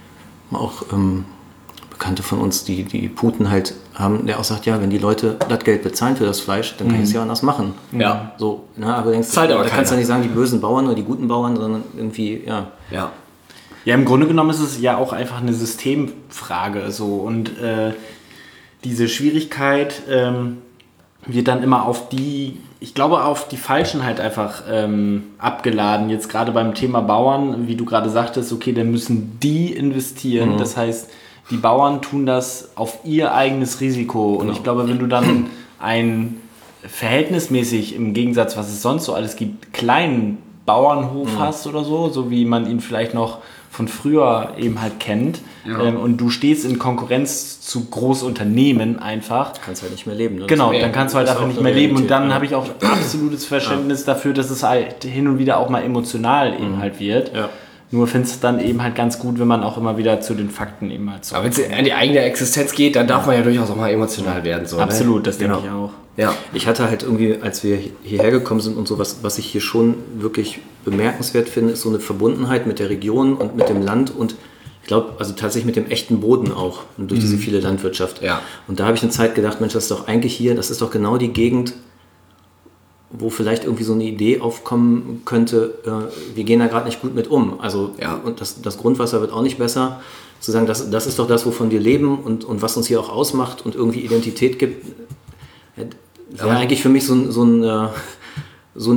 Bekannte von uns, die Puten halt haben, der auch sagt, ja, wenn die Leute das Geld bezahlen für das Fleisch, dann kann ich es ja anders machen. Ja. So, aber du denkst, da kannst du nicht sagen, die bösen Bauern oder die guten Bauern, sondern irgendwie, Ja, im Grunde genommen ist es ja auch einfach eine Systemfrage so und diese Schwierigkeit wird dann immer auf die Falschen halt einfach abgeladen. Jetzt gerade beim Thema Bauern, wie du gerade sagtest, okay, dann müssen die investieren. Das heißt, die Bauern tun das auf ihr eigenes Risiko. Und ich glaube, wenn du dann einen verhältnismäßig, im Gegensatz, was es sonst so alles gibt, kleinen Bauernhof hast oder so wie man ihn vielleicht noch von früher eben halt kennt und du stehst in Konkurrenz zu Großunternehmen einfach. Kannst halt nicht mehr leben. Ne? Genau, dann kannst du halt einfach nicht mehr leben und dann habe ich auch absolutes Verständnis dafür, dass es halt hin und wieder auch mal emotional eben halt wird. Ja. Nur finde es dann eben halt ganz gut, wenn man auch immer wieder zu den Fakten eben halt so. Aber wenn es an die eigene Existenz geht, dann darf man ja durchaus auch mal emotional werden. So, absolut, das denke ich auch. Ja. Ich hatte halt irgendwie, als wir hierher gekommen sind und so, was ich hier schon wirklich bemerkenswert finde, ist so eine Verbundenheit mit der Region und mit dem Land und ich glaube, also tatsächlich mit dem echten Boden auch und durch diese viele Landwirtschaft. Ja. Und da habe ich eine Zeit gedacht, Mensch, das ist doch eigentlich hier, das ist doch genau die Gegend, wo vielleicht irgendwie so eine Idee aufkommen könnte, wir gehen da gerade nicht gut mit um. Also und das Grundwasser wird auch nicht besser. Zu sagen, das ist doch das, wovon wir leben und was uns hier auch ausmacht und irgendwie Identität gibt. Das wäre eigentlich für mich so ein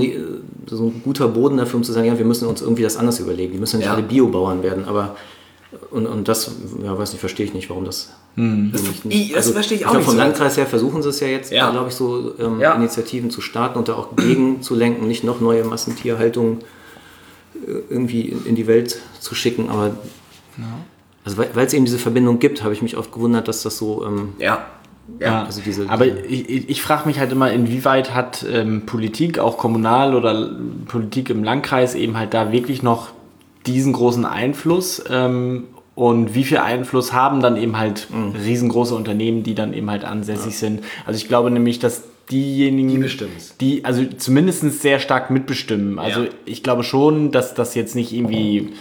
guter Boden dafür, um zu sagen, ja, wir müssen uns irgendwie das anders überlegen. Wir müssen ja nicht alle Biobauern werden, aber Und das, ja, weiß nicht, verstehe ich nicht, warum das... Das verstehe ich auch nicht. Vom so. Landkreis her versuchen sie es ja jetzt, Ja. glaube ich, so Initiativen zu starten und da auch gegenzulenken, nicht noch neue Massentierhaltung irgendwie in die Welt zu schicken, aber also weil es eben diese Verbindung gibt, habe ich mich oft gewundert, dass das so Ja. also diese Aber ich frage mich halt immer, inwieweit hat Politik, auch kommunal oder Politik im Landkreis eben halt da wirklich noch diesen großen Einfluss und wie viel Einfluss haben dann eben halt riesengroße Unternehmen, die dann eben halt ansässig sind. Also ich glaube nämlich, dass diejenigen, Die bestimmen's. die also zumindest sehr stark mitbestimmen. Also ich glaube schon, dass das jetzt nicht irgendwie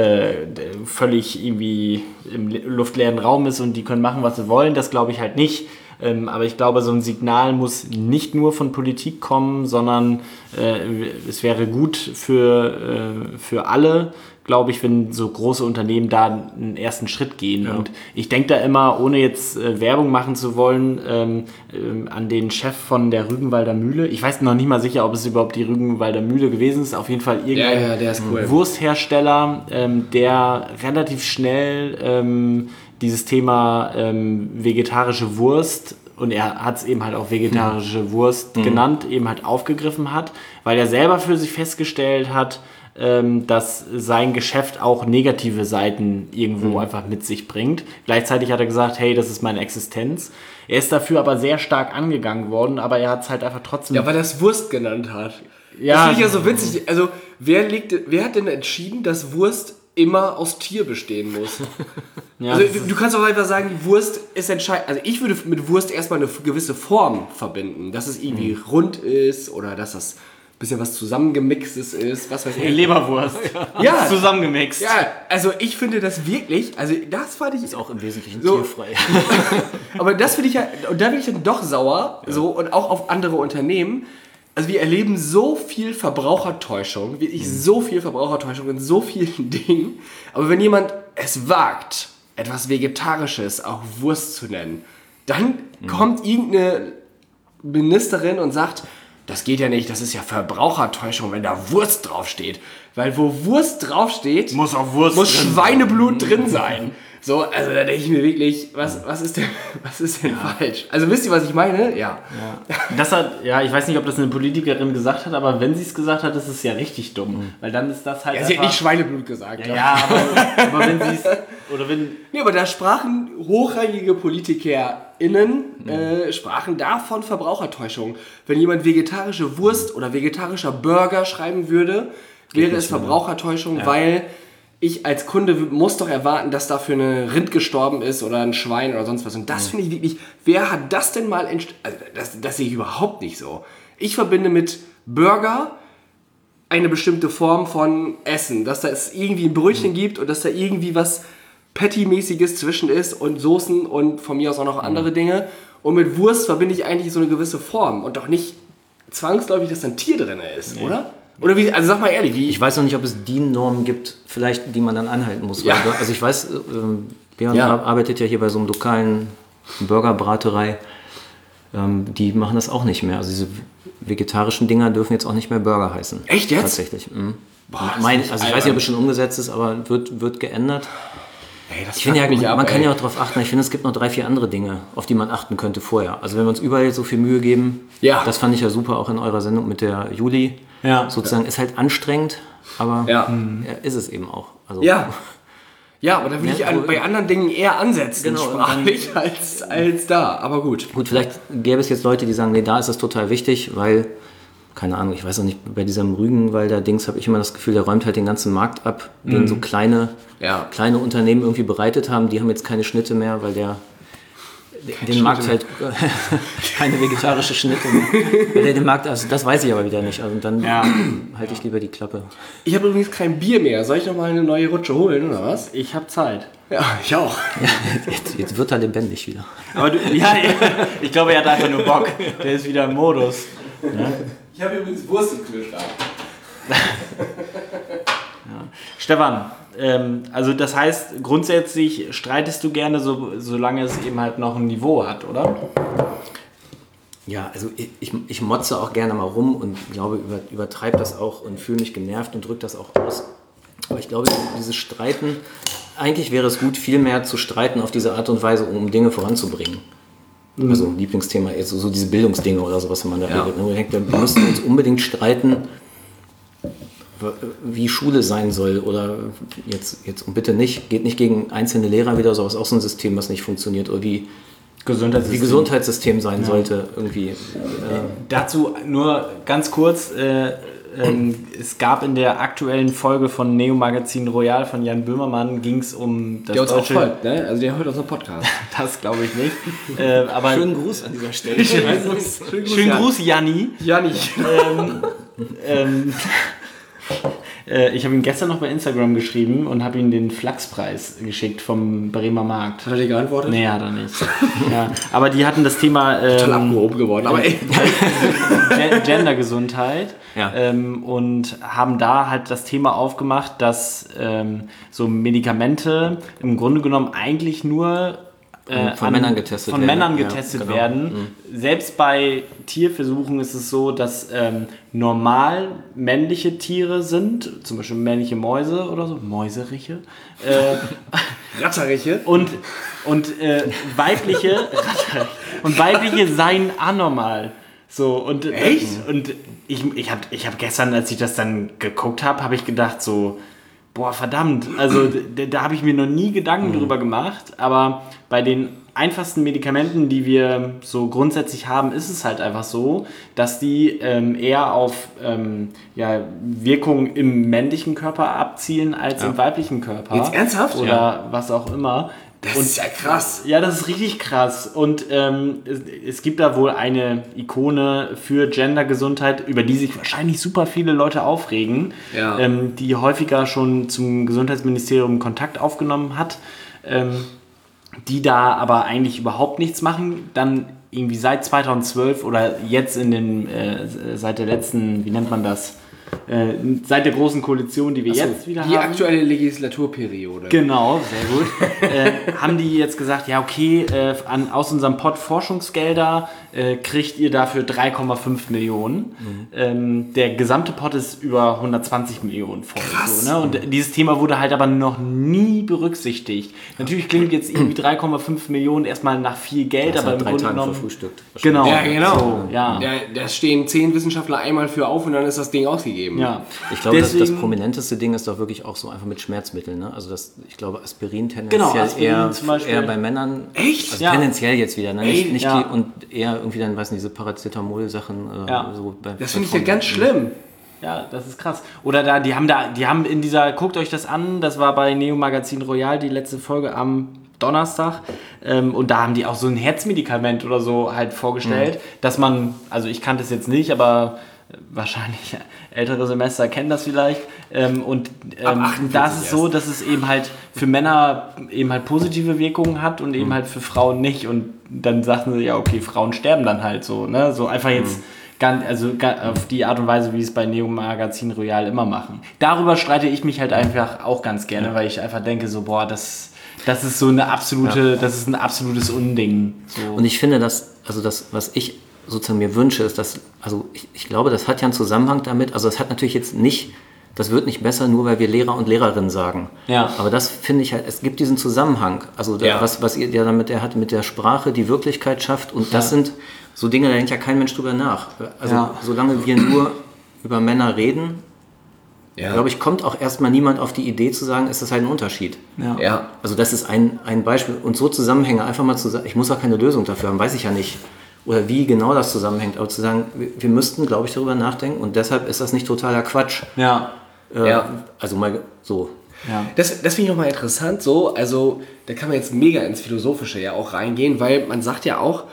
völlig irgendwie im luftleeren Raum ist und die können machen, was sie wollen. Das glaube ich halt nicht. Aber ich glaube, so ein Signal muss nicht nur von Politik kommen, sondern es wäre gut für alle, glaube ich, wenn so große Unternehmen da einen ersten Schritt gehen. Ja. Und ich denke da immer, ohne jetzt Werbung machen zu wollen, an den Chef von der Rügenwalder Mühle. Ich weiß noch nicht mal sicher, ob es überhaupt die Rügenwalder Mühle gewesen ist. Auf jeden Fall irgendein der ist cool. Wursthersteller, der relativ schnell dieses Thema vegetarische Wurst, und er hat es eben halt auch vegetarische Wurst genannt, eben halt aufgegriffen hat, weil er selber für sich festgestellt hat, dass sein Geschäft auch negative Seiten irgendwo einfach mit sich bringt. Gleichzeitig hat er gesagt, hey, das ist meine Existenz. Er ist dafür aber sehr stark angegangen worden, aber er hat es halt einfach trotzdem... Ja, weil er es Wurst genannt hat. Ja. Das finde ich ja so witzig. Also, wer hat denn entschieden, dass Wurst immer aus Tier bestehen muss? Ja, Also du kannst auch einfach sagen, Wurst ist entscheidend. Also ich würde mit Wurst erstmal eine gewisse Form verbinden. Dass es irgendwie rund ist oder dass das ein bisschen was zusammengemixtes ist, was weiß ich. Leberwurst. Ja. Zusammengemixt. Ja, also ich finde das wirklich, also das fand ich... ist auch im Wesentlichen So. tierfrei. Aber das finde ich ja, und da bin ich dann doch sauer, so, und auch auf andere Unternehmen. Also wir erleben so viel Verbrauchertäuschung, wirklich so viel Verbrauchertäuschung in so vielen Dingen. Aber wenn jemand es wagt, etwas Vegetarisches auch Wurst zu nennen, dann kommt irgendeine Ministerin und sagt, das geht ja nicht, das ist ja Verbrauchertäuschung, wenn da Wurst draufsteht. Weil wo Wurst draufsteht, Muss auch Wurst muss drin Schweineblut drin sein. So, also da denke ich mir wirklich, was ist denn falsch? Also wisst ihr, was ich meine? Ja. Das hat, ja, ich weiß nicht, ob das eine Politikerin gesagt hat, aber wenn sie es gesagt hat, ist es ja richtig dumm. Weil dann ist das halt Ja, sie hat nicht Schweineblut gesagt. Ja, aber wenn sie es... Oder wenn... Nee, aber da sprachen hochrangige PolitikerInnen sprachen davon Verbrauchertäuschung. Wenn jemand vegetarische Wurst oder vegetarischer Burger schreiben würde, wäre es Verbrauchertäuschung, weil ich als Kunde muss doch erwarten, dass dafür eine Rind gestorben ist oder ein Schwein oder sonst was. Und das finde ich wirklich, wer hat das denn mal also das sehe ich überhaupt nicht so. Ich verbinde mit Burger eine bestimmte Form von Essen, dass da es irgendwie ein Brötchen gibt und dass da irgendwie was Patty-mäßiges zwischen ist und Soßen und von mir aus auch noch andere Dinge. Und mit Wurst verbinde ich eigentlich so eine gewisse Form und doch nicht zwangsläufig, dass da ein Tier drin ist, oder? Oder wie, also sag mal ehrlich, wie... Ich weiß noch nicht, ob es DIN-Normen gibt, vielleicht, die man dann anhalten muss. Ja. Weil, also ich weiß, Leon arbeitet ja hier bei so einem lokalen Burgerbraterei. Die machen das auch nicht mehr. Also diese vegetarischen Dinger dürfen jetzt auch nicht mehr Burger heißen. Echt jetzt? Tatsächlich. Boah, Ich weiß nicht, ob es schon umgesetzt ist, aber wird geändert. Ey, das Ich finde ja, fuckt mich ab, man kann ey. ja auch darauf achten. Ich finde, es gibt noch 3, 4 andere Dinge, auf die man achten könnte vorher. Also wenn wir uns überall so viel Mühe geben, das fand ich ja super, auch in eurer Sendung mit der Juli. Ja. Sozusagen ist halt anstrengend, aber ist es eben auch. Also, Ja, aber da will ich Ja, bei anderen Dingen eher ansetzen, Genau, und sprachlich, als da. Aber gut. Gut, vielleicht gäbe es jetzt Leute, die sagen, nee, da ist es total wichtig, weil, keine Ahnung, ich weiß auch nicht, bei diesem Rügenwalder Dings habe ich immer das Gefühl, der räumt halt den ganzen Markt ab, den so kleine Unternehmen irgendwie bereitet haben. Die haben jetzt keine Schnitte mehr, weil den Markt halt keine vegetarische Schnitte mehr. Weil der den Markt, also das weiß ich aber wieder nicht. Also dann halte ich lieber die Klappe. Ich habe übrigens kein Bier mehr. Soll ich noch mal eine neue Rutsche holen, oder was? Ich habe Zeit. Ja, ich auch. Jetzt wird er lebendig wieder. Aber ich glaube, er hat einfach nur Bock. Der ist wieder im Modus. Ich habe übrigens Wurst im Kühlschrank. Stefan, also das heißt, grundsätzlich streitest du gerne, solange es eben halt noch ein Niveau hat, oder? Ja, also ich motze auch gerne mal rum und glaube, übertreibe das auch und fühle mich genervt und drücke das auch aus. Aber ich glaube, dieses Streiten eigentlich wäre es gut, viel mehr zu streiten auf diese Art und Weise, um Dinge voranzubringen. Also Lieblingsthema ist so diese Bildungsdinge oder sowas, wenn man da redet. Und ich denke, wir müssen uns unbedingt streiten, wie Schule sein soll oder jetzt und bitte nicht, geht nicht gegen einzelne Lehrer wieder, sowas auch so ein System, was nicht funktioniert oder wie Gesundheitssystem sein sollte irgendwie. Dazu nur ganz kurz, es gab in der aktuellen Folge von Neo Magazin Royal von Jan Böhmermann, ging es um das der uns deutsche... auch folgt, ne? Also der hört unseren Podcast. Das glaube ich nicht. Aber Schönen Gruß an dieser Stelle. Schönen Gruß, Janni. Janni. Ich habe ihm gestern noch bei Instagram geschrieben und habe ihm den Flachspreis geschickt vom Bremer Markt. Hat er dir geantwortet? Nee, hat er nicht. Ja, aber die hatten das Thema total abgehoben geworden, aber ey. Gendergesundheit und haben da halt das Thema aufgemacht, dass so Medikamente im Grunde genommen eigentlich nur von Männern getestet werden. Selbst bei Tierversuchen ist es so, dass normal männliche Tiere sind, zum Beispiel männliche Mäuse oder so, Mäuseriche, Ratteriche und weibliche seien anormal. So, und echt? Und ich hab gestern, als ich das dann geguckt habe, habe ich gedacht so, boah, verdammt, also da habe ich mir noch nie Gedanken drüber gemacht, aber bei den einfachsten Medikamenten, die wir so grundsätzlich haben, ist es halt einfach so, dass die eher auf Wirkung im männlichen Körper abzielen als im weiblichen Körper. Jetzt ernsthaft? Oder was auch immer. Das ist ja krass. Ja, das ist richtig krass. Und es gibt da wohl eine Ikone für Gendergesundheit, über die sich wahrscheinlich super viele Leute aufregen, die häufiger schon zum Gesundheitsministerium Kontakt aufgenommen hat, die da aber eigentlich überhaupt nichts machen. Dann irgendwie seit 2012 oder jetzt seit der letzten, wie nennt man das? Seit der großen Koalition, die wir jetzt wieder haben. Die aktuelle Legislaturperiode. Genau, sehr gut. Haben die jetzt gesagt, ja okay, aus unserem Pot Forschungsgelder kriegt ihr dafür 3,5 Millionen. Der gesamte Pot ist über 120 Millionen voll. Krass. So, ne? Und dieses Thema wurde halt aber noch nie berücksichtigt. Natürlich klingt jetzt irgendwie 3,5 Millionen erstmal nach viel Geld, aber im Grunde genommen... verfrühstückt. Genau. Ja, genau. So, ja. Da stehen 10 Wissenschaftler einmal für auf und dann ist das Ding ausgegeben. Ja. Ich glaube, das prominenteste Ding ist doch wirklich auch so einfach mit Schmerzmitteln. Ne? Also ich glaube, Aspirin tendenziell Aspirin zum Beispiel. eher bei Männern. Echt? Also tendenziell jetzt wieder. Ne? Nicht ja. und eher irgendwie dann, weiß nicht, diese Paracetamol-Sachen. So das finde ich ja ganz schlimm. Ja, das ist krass. Oder die haben in dieser, guckt euch das an, das war bei Neo Magazin Royal die letzte Folge am Donnerstag und da haben die auch so ein Herzmedikament oder so halt vorgestellt, dass man, also ich kannte es jetzt nicht, aber wahrscheinlich ältere Semester kennen das vielleicht und da ist es so, dass es eben halt für Männer eben halt positive Wirkungen hat und eben halt für Frauen nicht und dann sagten sie, ja okay, Frauen sterben dann halt so, ne, so einfach jetzt auf die Art und Weise, wie es bei Neo Magazin Royal immer machen. Darüber streite ich mich halt einfach auch ganz gerne, weil ich einfach denke so, boah, das ist so eine absolute, das ist ein absolutes Unding. So. Und ich finde, das, was ich sozusagen mir wünsche, ist, dass, also ich glaube, das hat ja einen Zusammenhang damit, also es hat natürlich jetzt nicht, das wird nicht besser, nur weil wir Lehrer und Lehrerinnen sagen. Ja. Aber das finde ich halt, es gibt diesen Zusammenhang, also was ihr ja damit hat, mit der Sprache, die Wirklichkeit schafft und das sind so Dinge, da denkt ja kein Mensch drüber nach. Also solange wir nur über Männer reden, glaube ich, kommt auch erstmal niemand auf die Idee zu sagen, ist das halt ein Unterschied. Ja. Also das ist ein Beispiel und so Zusammenhänge, einfach mal zu sagen, ich muss auch keine Lösung dafür haben, weiß ich ja nicht. Oder wie genau das zusammenhängt, aber zu sagen, wir müssten, glaube ich, darüber nachdenken und deshalb ist das nicht totaler Quatsch. Also mal so. Ja. Das finde ich nochmal interessant, so, also da kann man jetzt mega ins Philosophische ja auch reingehen, weil man sagt ja auch,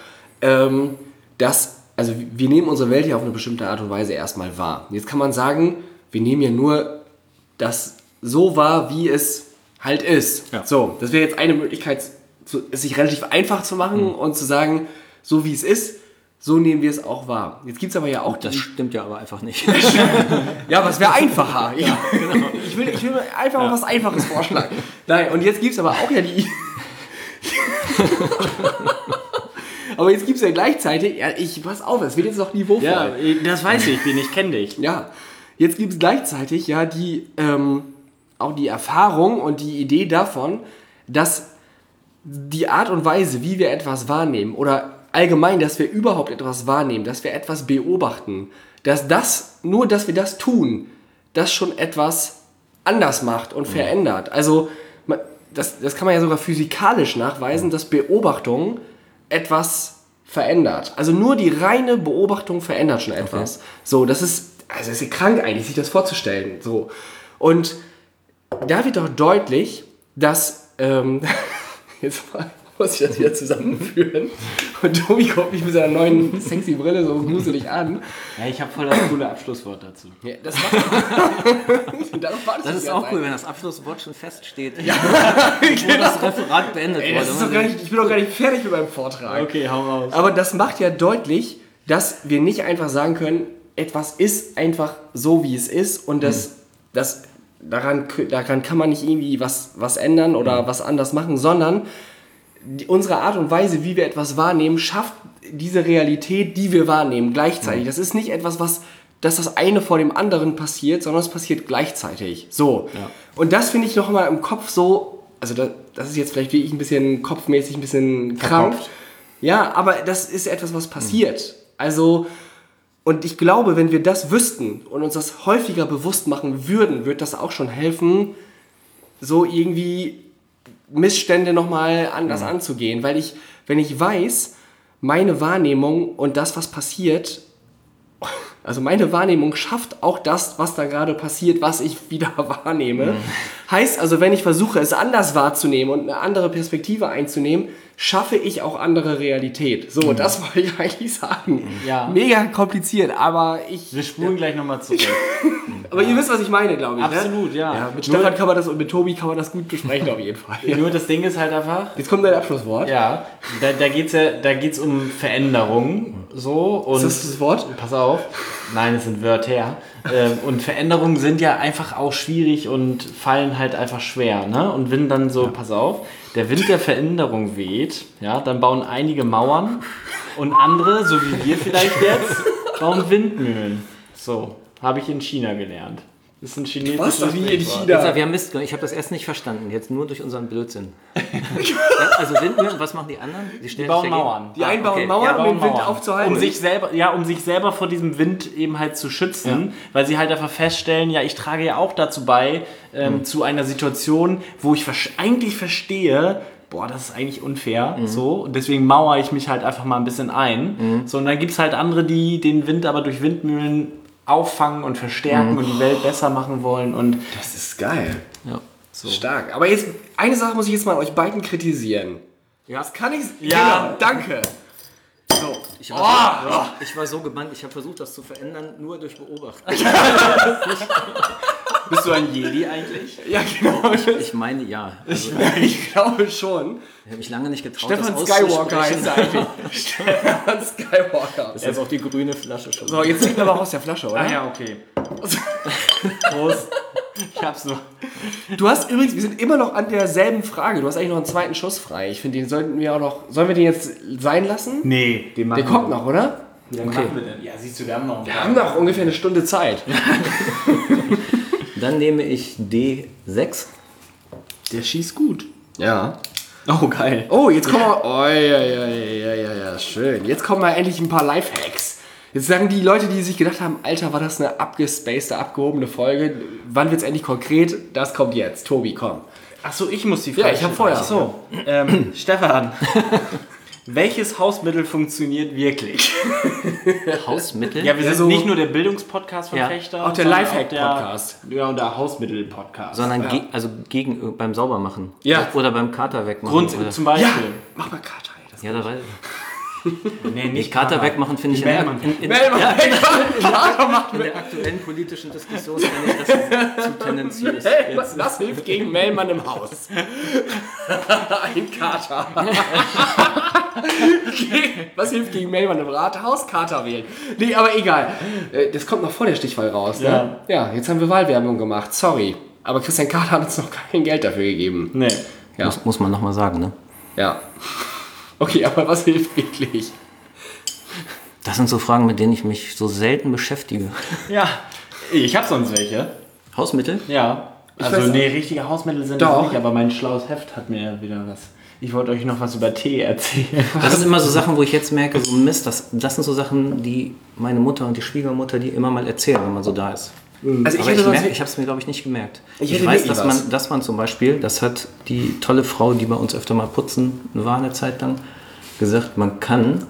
dass, also wir nehmen unsere Welt ja auf eine bestimmte Art und Weise erstmal wahr. Jetzt kann man sagen, wir nehmen ja nur das so wahr, wie es halt ist. Ja. So, das wäre jetzt eine Möglichkeit, es sich relativ einfach zu machen und zu sagen, so wie es ist, so nehmen wir es auch wahr. Jetzt gibt es aber ja auch... Das stimmt ja aber einfach nicht. Ja, aber es wäre einfacher. Ja, genau. Ich will einfach mal was Einfaches vorschlagen. Nein, und jetzt gibt es aber auch ja die... Aber jetzt gibt es ja gleichzeitig... pass auf, es wird jetzt noch niveauvoll. Ja, das weiß ich kenne dich. Ja, jetzt gibt es gleichzeitig ja die auch die Erfahrung und die Idee davon, dass die Art und Weise, wie wir etwas wahrnehmen oder allgemein, dass wir überhaupt etwas wahrnehmen, dass wir etwas beobachten, dass wir das tun, das schon etwas anders macht und verändert. Also das kann man ja sogar physikalisch nachweisen, dass Beobachtung etwas verändert. Also nur die reine Beobachtung verändert schon etwas. Okay. So, das ist ja krank eigentlich, sich das vorzustellen. So. Und da wird doch deutlich, dass jetzt muss ich das wieder zusammenführen. Und Tobi guckt mich mit seiner neuen sexy Brille so gruselig an. Ja, ich habe voll das coole Abschlusswort dazu. Ja, das ist auch cool, wenn das Abschlusswort schon feststeht. Ja, genau. Das Referat beendet wurde. Ich bin doch gar nicht fertig mit meinem Vortrag. Okay, hau raus. Aber das macht ja deutlich, dass wir nicht einfach sagen können, etwas ist einfach so, wie es ist und daran kann man nicht irgendwie was ändern oder was anders machen, sondern unsere Art und Weise, wie wir etwas wahrnehmen, schafft diese Realität, die wir wahrnehmen, gleichzeitig. Das ist nicht etwas, dass das eine vor dem anderen passiert, sondern es passiert gleichzeitig. So. Ja. Und das finde ich noch mal im Kopf so, also das ist jetzt vielleicht wirklich ein bisschen kopfmäßig, ein bisschen krank. Ja, aber das ist etwas, was passiert. Also, und ich glaube, wenn wir das wüssten und uns das häufiger bewusst machen würden, würde das auch schon helfen, so irgendwie Missstände nochmal anders anzugehen. Weil wenn ich weiß, meine Wahrnehmung und das, was passiert, also meine Wahrnehmung schafft auch das, was da gerade passiert, was ich wieder wahrnehme. Heißt also, wenn ich versuche, es anders wahrzunehmen und eine andere Perspektive einzunehmen, schaffe ich auch andere Realität. So, das wollte ich eigentlich sagen. Ja. Mega kompliziert, aber wir spulen gleich nochmal zurück. Aber ihr wisst, was ich meine, glaube ich. Absolut, ne? Ja. Mit Stefan kann man das und mit Tobi kann man das gut besprechen, auf jeden Fall. Nur das Ding ist halt einfach... Jetzt kommt dein Abschlusswort. Ja, da geht's um Veränderung. So, und ist das Wort? Pass auf. Nein, es sind Wörter. Und Veränderungen sind ja einfach auch schwierig und fallen halt einfach schwer. Ne? Und wenn dann so, pass auf, der Wind der Veränderung weht, ja, dann bauen einige Mauern und andere, so wie wir vielleicht jetzt, bauen Windmühlen. So, habe ich in China gelernt. Das ist ein chinesisches Was? Wie in China? Jetzt, wir haben Mist, ich habe das erst nicht verstanden, jetzt nur durch unseren Blödsinn. Also Windmühlen, was machen die anderen? Die bauen Mauern. Die einen bauen Mauern, um den Wind aufzuhalten. Um sich selber vor diesem Wind eben halt zu schützen, weil sie halt einfach feststellen, ja, ich trage ja auch dazu bei, zu einer Situation, wo ich eigentlich verstehe, boah, das ist eigentlich unfair, so, und deswegen mauere ich mich halt einfach mal ein bisschen ein. So, und dann gibt es halt andere, die den Wind aber durch Windmühlen auffangen und verstärken und die Welt besser machen wollen. Und das ist geil. Ja. So. Stark. Aber jetzt, eine Sache muss ich jetzt mal an euch beiden kritisieren. Ja. Das kann ich... Ja. Genau, danke. So. Ich war so gebannt, ich habe versucht, das zu verändern, nur durch Beobachten. Bist du ein Jedi eigentlich? Ja, genau. Ich meine, ja. Also, ich glaube schon. Ich habe mich lange nicht getraut, Stefan das Skywalker heißt er eigentlich. Stefan Skywalker. Das ist jetzt auch die grüne Flasche schon. So, jetzt trinken wir aber aus der Flasche, oder? Ah ja, okay. Prost. Ich hab's noch. Du hast übrigens, wir sind immer noch an derselben Frage. Du hast eigentlich noch einen zweiten Schuss frei. Ich finde, den sollten wir auch noch... Sollen wir den jetzt sein lassen? Nee, den machen der kommt noch, oder? Wie lange machen wir denn? Ja, siehst du, wir haben noch ungefähr eine Stunde Zeit. Dann nehme ich D6. Der schießt gut. Ja. Oh, geil. Oh, jetzt kommen wir... Oh, ja, schön. Jetzt kommen wir endlich ein paar Lifehacks. Jetzt sagen die Leute, die sich gedacht haben, Alter, war das eine abgespacede, abgehobene Folge? Wann wird's endlich konkret? Das kommt jetzt. Tobi, komm. Achso, ich muss die Frage. Ja, ich habe vorher. Achso, Stefan. Welches Hausmittel funktioniert wirklich? Hausmittel? Ja, wir sind nicht nur der Bildungspodcast von Fechter. Auch der Lifehack-Podcast. Ja, und der Hausmittel-Podcast. Sondern beim Saubermachen. Ja. Oder beim Kater wegmachen. Zum Beispiel. Ja, mach mal Kater. Ja, da weiß Nee, nicht Kater wegmachen finde ich in der aktuellen politischen Diskussion finde ich das zu tendenziös. Was hilft gegen Mellmann im Haus? Ein Kater. Was hilft gegen Mellmann im Rathaus? Kater wählen. Nee, aber egal. Das kommt noch vor der Stichwahl raus. Ne? Ja, jetzt haben wir Wahlwerbung gemacht. Sorry. Aber Christian Kater hat uns noch kein Geld dafür gegeben. Nee. Ja. Muss man nochmal sagen, ne? Ja. Okay, aber was hilft wirklich? Das sind so Fragen, mit denen ich mich so selten beschäftige. Ja, ich habe sonst welche. Hausmittel? Ja. Also nee, richtige Hausmittel sind Doch. das nicht, aber mein schlaues Heft hat mir wieder was. Ich wollte euch noch was über Tee erzählen. Das sind immer so Sachen, wo ich jetzt merke, so Mist, das sind so Sachen, die meine Mutter und die Schwiegermutter, die immer mal erzählen, wenn man so da ist. Also Aber ich habe es mir, glaube ich, nicht gemerkt. Ich weiß, dass man zum Beispiel, das hat die tolle Frau, die bei uns öfter mal putzen war eine Zeit lang, gesagt, man kann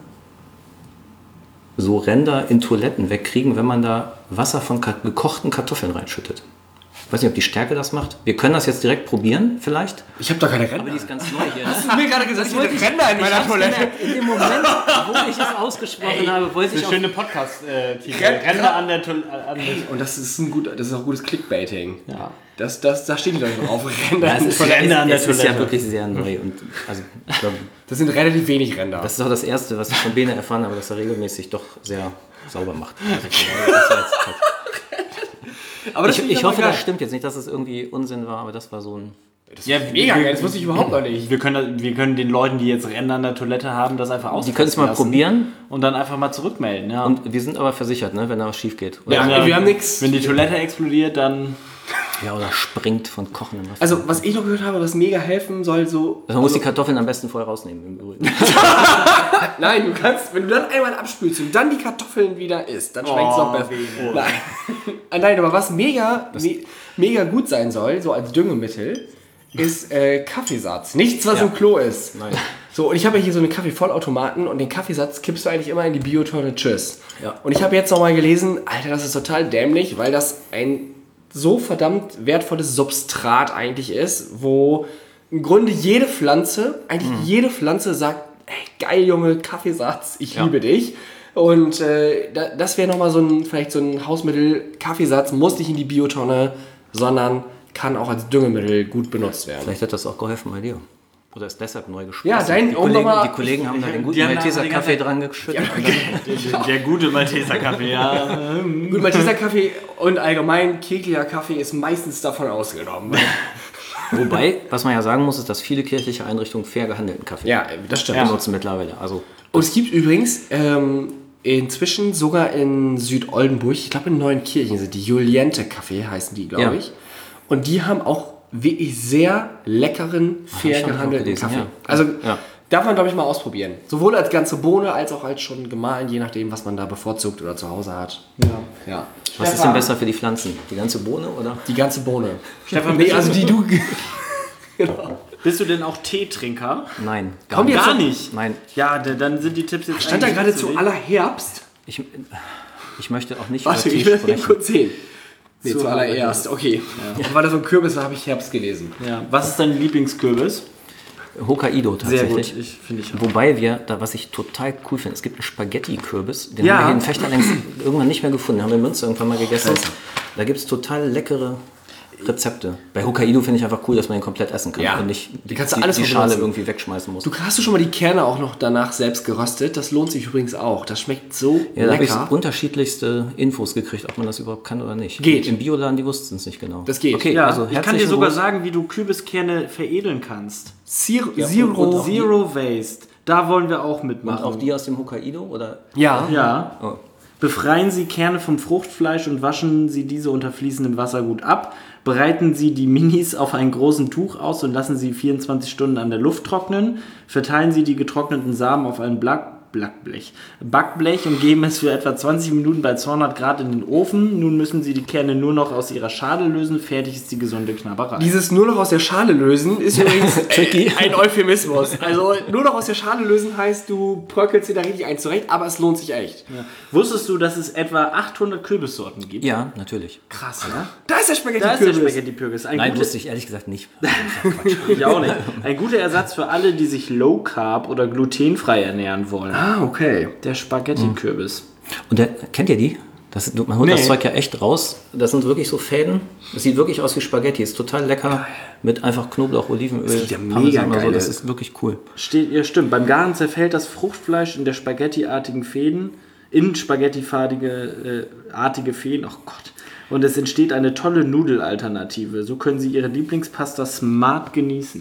so Ränder in Toiletten wegkriegen, wenn man da Wasser von gekochten Kartoffeln reinschüttet. Ich weiß nicht, ob die Stärke das macht. Wir können das jetzt direkt probieren, vielleicht. Ich habe doch keine Ränder. Aber die ist ganz neu hier. Hast du mir gerade gesagt, ich hätte Ränder in meiner Toilette? In dem Moment, wo ich es ausgesprochen habe, wollte ich Das ist auch... ein schöner Podcast-Titel. Ränder an der Toilette. Und das ist auch gutes Clickbaiting. Ja. Da stehen die Leute drauf. Ränder Ja, in der Toilette. Ränder an der es ist ja Toilette. wirklich sehr neu. Und also, ich glaube, Das sind relativ wenig Ränder. das ist auch das Erste, was ich von Bene erfahren habe, dass er regelmäßig doch sehr sauber macht. Also, das war jetzt top. Aber das finde Ich aber hoffe, geil. das stimmt jetzt nicht, dass es irgendwie Unsinn war, aber das war so ein... Ja, Mega geil, das wusste ich überhaupt noch nicht. Wir können den Leuten, die jetzt Ränder an der Toilette haben, das einfach austesten Die können es mal lassen probieren. und dann einfach mal zurückmelden. Ja. Und wir sind aber versichert, ne, wenn da was schief geht. Ja, wir haben nichts. Wenn die Toilette explodiert, dann... Ja, oder springt von kochendem Wasser. Also, was ich noch gehört habe, was mega helfen soll, so. Man muss die Kartoffeln am besten vorher rausnehmen, im Übrigen. Nein, du kannst, wenn du dann einmal abspülst und dann die Kartoffeln wieder isst, dann schmeckt es noch besser. Nein. Nein, aber was mega gut sein soll, so als Düngemittel, ist Kaffeesatz. Nichts, was im Klo ist. Nein. So, und ich habe ja hier so einen Kaffeevollautomaten und den Kaffeesatz kippst du eigentlich immer in die Biotonne. Tschüss. Ja. Und ich habe jetzt nochmal gelesen, Alter, das ist total dämlich, weil das ein so verdammt wertvolles Substrat eigentlich ist, wo im Grunde jede Pflanze sagt, ey, geil, Junge, Kaffeesatz, ich liebe dich. Und das wäre nochmal vielleicht so ein Hausmittel. Kaffeesatz muss nicht in die Biotonne, sondern kann auch als Düngemittel gut benutzt werden. Vielleicht hat das auch geholfen bei dir. Oder ist deshalb neu gesprochen. Ja, die Kollegen haben da den guten Die haben Malteser da die Kaffee dran geschüttet. Der gute Malteser Kaffee, ja. Gut, Malteser Kaffee und allgemein kirchlicher Kaffee ist meistens davon ausgenommen. Wobei, was man ja sagen muss, ist, dass viele kirchliche Einrichtungen fair gehandelten Kaffee Ja, das stimmt. benutzen mittlerweile. Also, Und es gibt übrigens inzwischen sogar in Südoldenburg, ich glaube in Neuenkirchen sind die Juliente Kaffee, heißen die, glaube Ja. ich. Und die haben auch wirklich sehr leckeren, fair hab ich auch gehandelten gelesen, Kaffee. ja. Also Ja. darf man, glaube ich, mal ausprobieren. Sowohl als ganze Bohne, als auch als schon gemahlen, je nachdem, was man da bevorzugt oder zu Hause hat. Ja. was ist denn besser für die Pflanzen? Die ganze Bohne oder? Die ganze Bohne. Stefan, Nee, also die du... Genau. Bist du denn auch Teetrinker? Nein, Kommt jetzt Gar so- nicht. Nein, Ja, dann sind die Tipps jetzt Stand da eigentlich gerade nicht zu so aller Herbst? ich möchte auch nicht Warte, über ich Tee will sprechen. kurz sehen. Nee, Zu zuallererst, okay. Und weil da so ein Kürbis war, habe ich Herbst gelesen. Ja. Was ist dein Lieblingskürbis? Hokkaido Sehr tatsächlich. gut, finde ich auch. Wobei was ich total cool finde, es gibt einen Spaghetti-Kürbis, den Ja. haben wir hier in Fechter längst irgendwann nicht mehr gefunden, haben wir in Münster irgendwann mal gegessen. Da gibt es total leckere Rezepte. Bei Hokkaido finde ich einfach cool, dass man ihn komplett essen kann Ja. und nicht Die kannst du alles die von Schale benutzen. irgendwie wegschmeißen muss. Hast du schon mal die Kerne auch noch danach selbst geröstet? Das lohnt sich übrigens auch. Das schmeckt so Ja, da habe ich lecker. unterschiedlichste Infos gekriegt, ob man das überhaupt kann oder nicht. Geht. Im Bioladen, die wussten es nicht genau. Das geht. Okay, Ja, also ich kann dir herzlichen sogar Gruß. sagen, wie du Kürbiskerne veredeln kannst. Zero. und Zero Waste. Da wollen wir auch Und mitmachen. auch die aus dem Hokkaido? Oder? Ja. Ja. Oh. Befreien Sie Kerne vom Fruchtfleisch und waschen Sie diese unter fließendem Wasser gut ab. Bereiten Sie die Minis auf einem großen Tuch aus und lassen Sie 24 Stunden an der Luft trocknen. Verteilen Sie die getrockneten Samen auf ein Backblech und geben es für etwa 20 Minuten bei 200 Grad in den Ofen. Nun müssen Sie die Kerne nur noch aus ihrer Schale lösen. Fertig ist die gesunde Knabberei. Dieses nur noch aus der Schale lösen ist übrigens ein Euphemismus. Also nur noch aus der Schale lösen heißt, du bröckelst dir da richtig eins zurecht, aber es lohnt sich echt. Ja. Wusstest du, dass es etwa 800 Kürbissorten gibt? Ja, natürlich. Krass, ne? Da ist der Spaghetti Da ist der Kürbis. Spaghetti-Kürbis. Nein, wusste ich ehrlich gesagt nicht. Ich auch nicht. Ein guter Ersatz für alle, die sich low carb oder glutenfrei ernähren wollen. Ah, okay. Der Spaghetti-Kürbis. Und kennt ihr die? Man holt das Nee. Zeug ja echt raus. Das sind wirklich so Fäden. Das sieht wirklich aus wie Spaghetti. Ist total lecker. Mit einfach Knoblauch, Olivenöl. Das sieht ja mega geil Das aus. ist wirklich cool. Ja, stimmt. Beim Garen zerfällt das Fruchtfleisch in der Spaghetti-artigen Fäden, in Spaghetti-artige Fäden. Oh Gott. Und es entsteht eine tolle Nudelalternative. So können Sie Ihre Lieblingspasta smart genießen.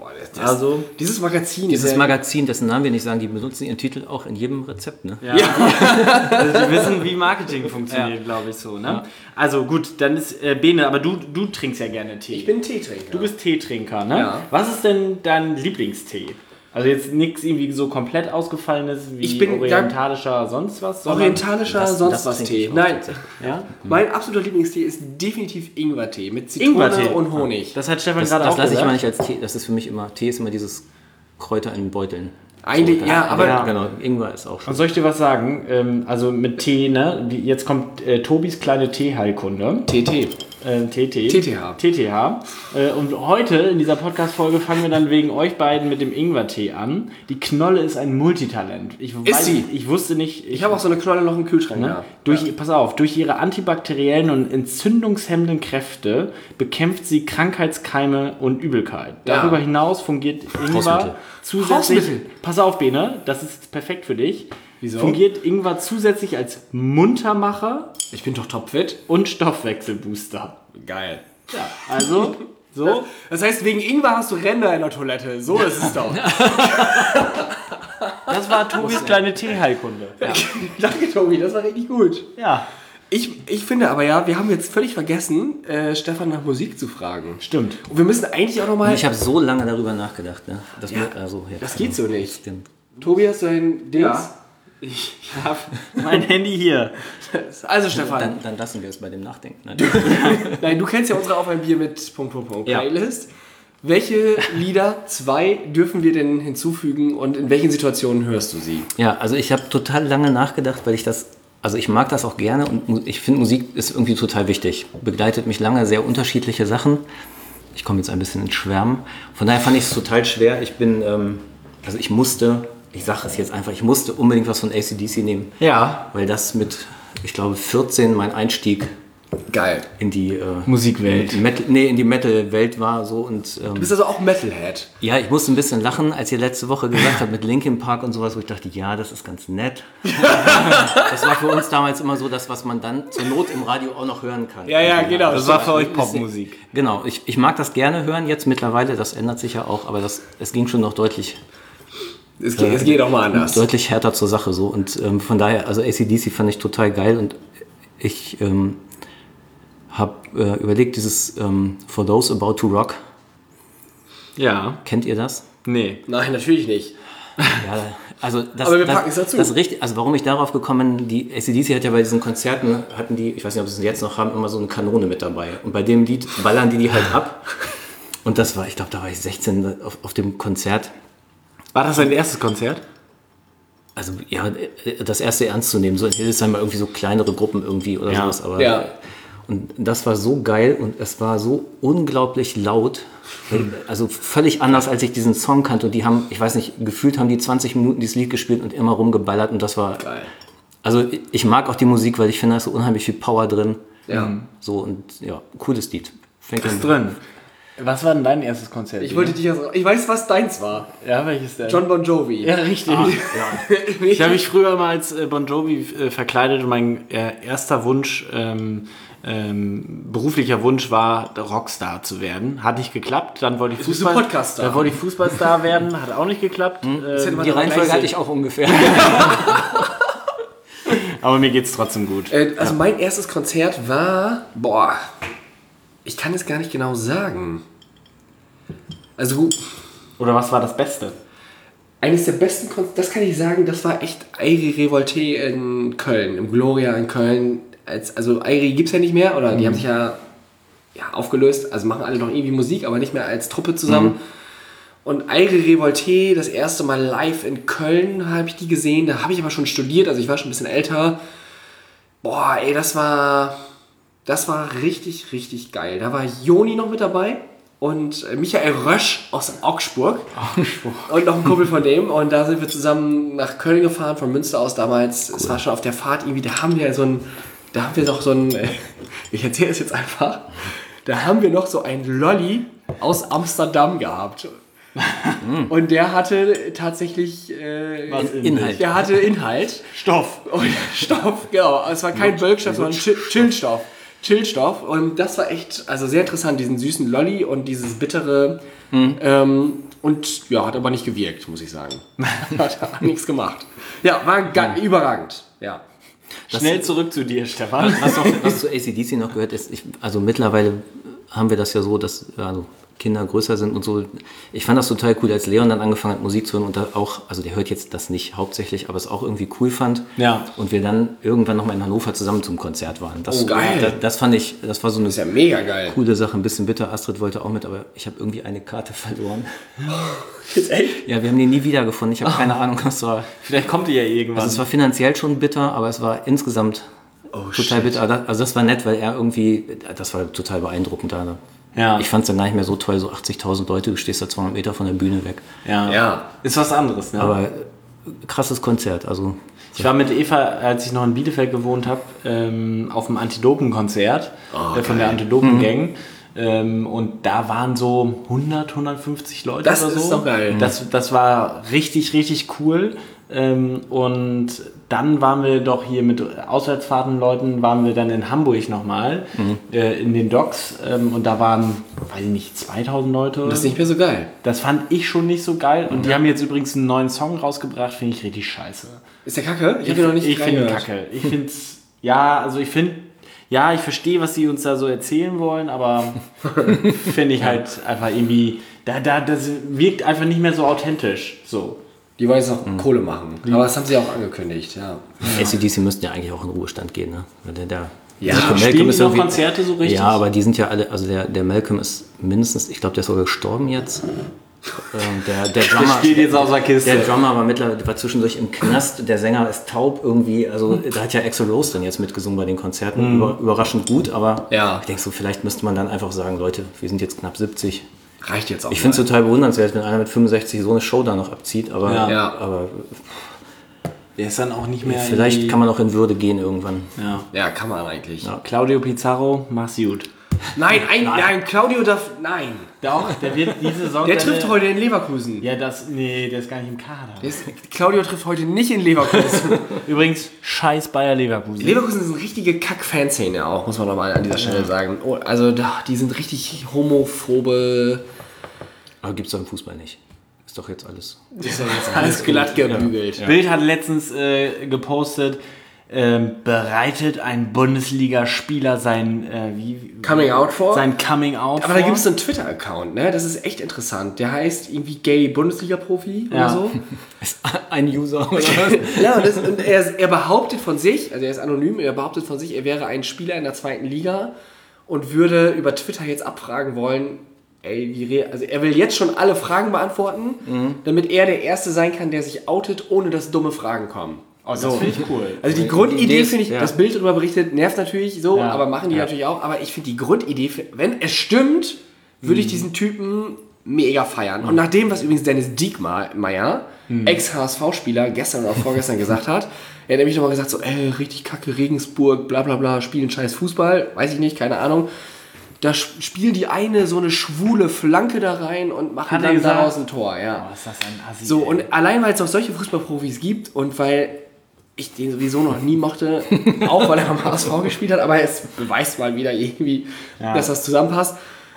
dieses Magazin Dieses Magazin, dessen Namen wir nicht sagen, die benutzen ihren Titel auch in jedem Rezept, ne? Ja. Also die wissen, wie Marketing funktioniert, glaube ich so, ne? Ja. Also gut, dann ist Bene, aber du trinkst ja gerne Tee. Ich bin Teetrinker. Du bist Teetrinker, ne? Ja. Was ist denn dein Lieblingstee? Also jetzt nichts irgendwie so komplett ausgefallenes wie orientalischer sonst was? Orientalischer sonst was Tee. Nein, ja? Mein absoluter Lieblingstee ist definitiv Ingwertee mit Zitrone und Honig. Das hat Stefan gerade auch gesagt. Das lasse ich immer gesagt. nicht als Tee. Das ist für mich immer, Tee ist immer dieses Kräuter in Beuteln. Eigentlich, so, ja, aber... Ja. Genau, Ingwer ist auch schon. Und soll ich dir was sagen? Also mit Tee, ne? Jetzt kommt Tobis kleine Teeheilkunde. TT. TTH. Und heute in dieser Podcast-Folge fangen wir dann wegen euch beiden mit dem Ingwertee an. Die Knolle ist ein Multitalent. Ich wusste nicht... Ich habe auch so eine Knolle noch im Kühlschrank. Ne? Pass auf, durch ihre antibakteriellen und entzündungshemmenden Kräfte bekämpft sie Krankheitskeime und Übelkeit. Darüber hinaus fungiert Ingwer zusätzlich... Pass auf, Bene, das ist perfekt für dich. Wieso? Fungiert Ingwer zusätzlich als Muntermacher Ich bin doch topfit. und Stoffwechselbooster. Geil. Ja, also, so. Das heißt, wegen Ingwer hast du Ränder in der Toilette. So ist es doch. Das war Tobis kleine Teeheilkunde. Ja. Danke, Tobi, das war richtig gut. Ja, Ich finde aber wir haben jetzt völlig vergessen, Stefan nach Musik zu fragen. stimmt. Und wir müssen eigentlich auch nochmal... Ich habe so lange darüber nachgedacht, ne? Das geht so nicht. Stimmt. Tobi, hast du ein Dings? Ja. Ich habe mein Handy hier. Also Stefan, Dann lassen wir es bei dem Nachdenken. Ne? nein, du kennst ja unsere Auf ein Bier mit ... Ja. Playlist. Welche Lieder, 2, dürfen wir denn hinzufügen und in welchen Situationen hörst du sie? Ja, also ich habe total lange nachgedacht, weil ich mag das auch gerne und ich finde, Musik ist irgendwie total wichtig. Begleitet mich lange sehr unterschiedliche Sachen. Ich komme jetzt ein bisschen ins Schwärmen. Von daher fand ich es total schwer. Ich musste unbedingt was von AC/DC nehmen. Ja. Weil das mit, ich glaube, 14 mein Einstieg Geil. in die Musikwelt. in die Metal-Welt war. So, und, Du bist also auch Metalhead. ja, ich musste ein bisschen lachen, als ihr letzte Woche gesagt habt mit Linkin Park und sowas, wo ich dachte, ja, das ist ganz nett. Das war für uns damals immer so das, was man dann zur Not im Radio auch noch hören kann. Ja, genau. Das war für euch Popmusik. Genau, ich mag das gerne hören jetzt mittlerweile, das ändert sich ja auch, aber es ging schon noch deutlich Es geht auch mal anders. deutlich härter zur Sache so und von daher, also AC/DC fand ich total geil und ich habe überlegt, dieses For Those About to Rock, Ja. kennt ihr das? Nee. Nein, natürlich nicht. Ja, also das, Aber wir packen es dazu. Das richtig, also warum ich darauf gekommen bin, die AC/DC hat ja bei diesen Konzerten, ich weiß nicht, ob sie es jetzt noch haben, immer so eine Kanone mit dabei und bei dem Lied ballern die halt ab und das war, ich glaube, da war ich 16 auf dem Konzert. War das dein erstes Konzert? Also ja, das erste ernst zu nehmen, so in Hildesheim mal irgendwie so kleinere Gruppen irgendwie oder sowas, aber Ja. und das war so geil und es war so unglaublich laut, also völlig anders, als ich diesen Song kannte und die haben, ich weiß nicht, gefühlt haben die 20 Minuten dieses Lied gespielt und immer rumgeballert und das war, Geil. also ich mag auch die Musik, weil ich finde, da ist so unheimlich viel Power drin, Ja. so und ja, cooles Lied. Fängt Ist drin. Was war denn dein erstes Konzert? Ich weiß, was deins war. Ja, welches denn? John Bon Jovi. Ja, richtig. Ich habe mich früher mal als Bon Jovi verkleidet und mein erster Wunsch, beruflicher Wunsch war, Rockstar zu werden. Hat nicht geklappt. Dann wollte ich bist du Podcaster. Dann wollte ich Fußballstar werden. Hat auch nicht geklappt. hätte man Die doch Reihenfolge gleich hatte ich auch ungefähr. Aber mir geht's trotzdem gut. Also mein erstes Konzert war, ich kann es gar nicht genau sagen. Also Oder was war das Beste? eines der besten Konzerte, das kann ich sagen, das war echt Airi Revolte in Köln, im Gloria in Köln. Also Airi gibt es ja nicht mehr, oder die haben sich ja aufgelöst, also machen alle noch irgendwie Musik, aber nicht mehr als Truppe zusammen. Und Airi Revolte, das erste Mal live in Köln habe ich die gesehen, da habe ich aber schon studiert, also ich war schon ein bisschen älter. Das war richtig, richtig geil. Da war Joni noch mit dabei und Michael Rösch aus Augsburg. Und noch ein Kumpel von dem. Und da sind wir zusammen nach Köln gefahren, von Münster aus damals. Es war schon auf der Fahrt irgendwie, da haben wir noch so ein, ich erzähle es jetzt einfach, da haben wir noch so einen Lolli aus Amsterdam gehabt. Und der hatte tatsächlich Inhalt. Der hatte Inhalt. Stoff. Und Stoff, genau. Es war kein Bölkstoff, sondern Chillstoff. Chillstoff. Und das war echt, also sehr interessant, diesen süßen Lolli und dieses bittere. Und ja, hat aber nicht gewirkt, muss ich sagen. Hat nichts gemacht. Ja, war überragend. Ja. Schnell zurück zu dir, Stefan. Was zu AC/DC noch gehört ist, also mittlerweile haben wir das ja so, dass Kinder größer sind und so. Ich fand das total cool, als Leon dann angefangen hat, Musik zu hören und da auch, also der hört jetzt das nicht hauptsächlich, aber es auch irgendwie cool fand. Ja. Und wir dann irgendwann nochmal in Hannover zusammen zum Konzert waren. Das, geil. Das fand ich, das war so eine Ist ja mega geil. coole Sache, ein bisschen bitter. Astrid wollte auch mit, aber ich habe irgendwie eine Karte verloren. Jetzt echt? Ja, wir haben die nie wiedergefunden. Ich habe keine Ahnung, was war. Vielleicht kommt die ja irgendwann. Also es war finanziell schon bitter, aber es war insgesamt total bitter. Also das war nett, weil er irgendwie, das war total beeindruckend da. Ja. Ich fand es dann gar nicht mehr so toll, so 80.000 Leute, du stehst da 200 Meter von der Bühne weg. Ja. Ist was anderes, ne? Aber krasses Konzert, also... Ich war mit Eva, als ich noch in Bielefeld gewohnt habe, auf dem Antidopen-Konzert von der Antidopen-Gang. Und da waren so 150 Leute Das oder so. ist doch geil. Das war richtig, richtig cool. Und dann waren wir doch hier mit Auswärtsfahrtenleuten, waren wir dann in Hamburg nochmal, in den Docks. Und da waren, weiß ich nicht, 2000 Leute. Das ist nicht mehr so geil. Das fand ich schon nicht so geil. Und die haben jetzt übrigens einen neuen Song rausgebracht, finde ich richtig scheiße. Ist der kacke? Ich habe ihn noch nicht Ich finde ihn reingehört. kacke. Ich finde es, ich verstehe, was sie uns da so erzählen wollen, aber finde ich halt einfach irgendwie, das wirkt einfach nicht mehr so authentisch. So. Die wollen jetzt noch Kohle machen. Aber das haben sie auch angekündigt, ja. AC/DC müssten ja eigentlich auch in Ruhestand gehen, ne? Ja, spielen die noch Konzerte so richtig? Ja, aber die sind ja alle, also der Malcolm ist mindestens, ich glaube, der ist sogar gestorben jetzt. Der Drummer, steht jetzt aus der Kiste. Der Drummer war zwischendurch im Knast, der Sänger ist taub irgendwie, also da hat ja Axl Rose dann jetzt mitgesungen bei den Konzerten, überraschend gut, aber ich denke so, vielleicht müsste man dann einfach sagen, Leute, wir sind jetzt knapp 70. Reicht jetzt auch. Ich finde es total bewundernswert, wenn einer mit 65 so eine Show da noch abzieht, aber, aber der ist dann auch nicht mehr. vielleicht kann man auch in Würde gehen irgendwann. Ja, kann man eigentlich. Ja. Claudio Pizarro, mach's gut. Nein, Claudio darf. Nein. Der wird diese Saison. Der trifft heute in Leverkusen. Ja, der ist gar nicht im Kader. Claudio trifft heute nicht in Leverkusen. Übrigens, scheiß Bayer Leverkusen. Leverkusen ist eine richtige Kack-Fanszene auch, muss man nochmal an dieser Stelle sagen. Oh, also die sind richtig homophobe. Aber gibt es doch im Fußball nicht. Ist doch jetzt alles. Ist ja jetzt alles glatt gebügelt. Ja. Bild hat letztens gepostet, bereitet ein Bundesligaspieler sein Coming-out vor? Sein Coming-out Aber da gibt es so einen Twitter-Account, ne? Das ist echt interessant. Der heißt irgendwie Gay Bundesliga-Profi oder so. Ist ein User oder was? Ja, und er behauptet von sich, also er ist anonym, er behauptet von sich, er wäre ein Spieler in der 2. Liga und würde über Twitter jetzt abfragen wollen, also er will jetzt schon alle Fragen beantworten, damit er der Erste sein kann, der sich outet, ohne dass dumme Fragen kommen. Oh, das finde ich cool. Also die Grundidee finde ich, das Bild darüber berichtet, nervt natürlich so, aber machen die natürlich auch. Aber ich finde die Grundidee, wenn es stimmt, würde ich diesen Typen mega feiern. Und nach dem, was übrigens Dennis Diekmeyer, Ex-HSV-Spieler, gestern oder vorgestern gesagt hat, er hat nämlich nochmal gesagt, so, richtig kacke, Regensburg, bla bla bla, spielen scheiß Fußball, weiß ich nicht, keine Ahnung. Da spielen die so eine schwule Flanke da rein und machen dann daraus ein Tor. Ja. Oh, ist das ein Assi, so, und allein, weil es auch solche Fußballprofis gibt und weil ich den sowieso noch nie mochte, auch weil er am HSV gespielt hat, aber es beweist mal wieder irgendwie, dass das zusammenpasst.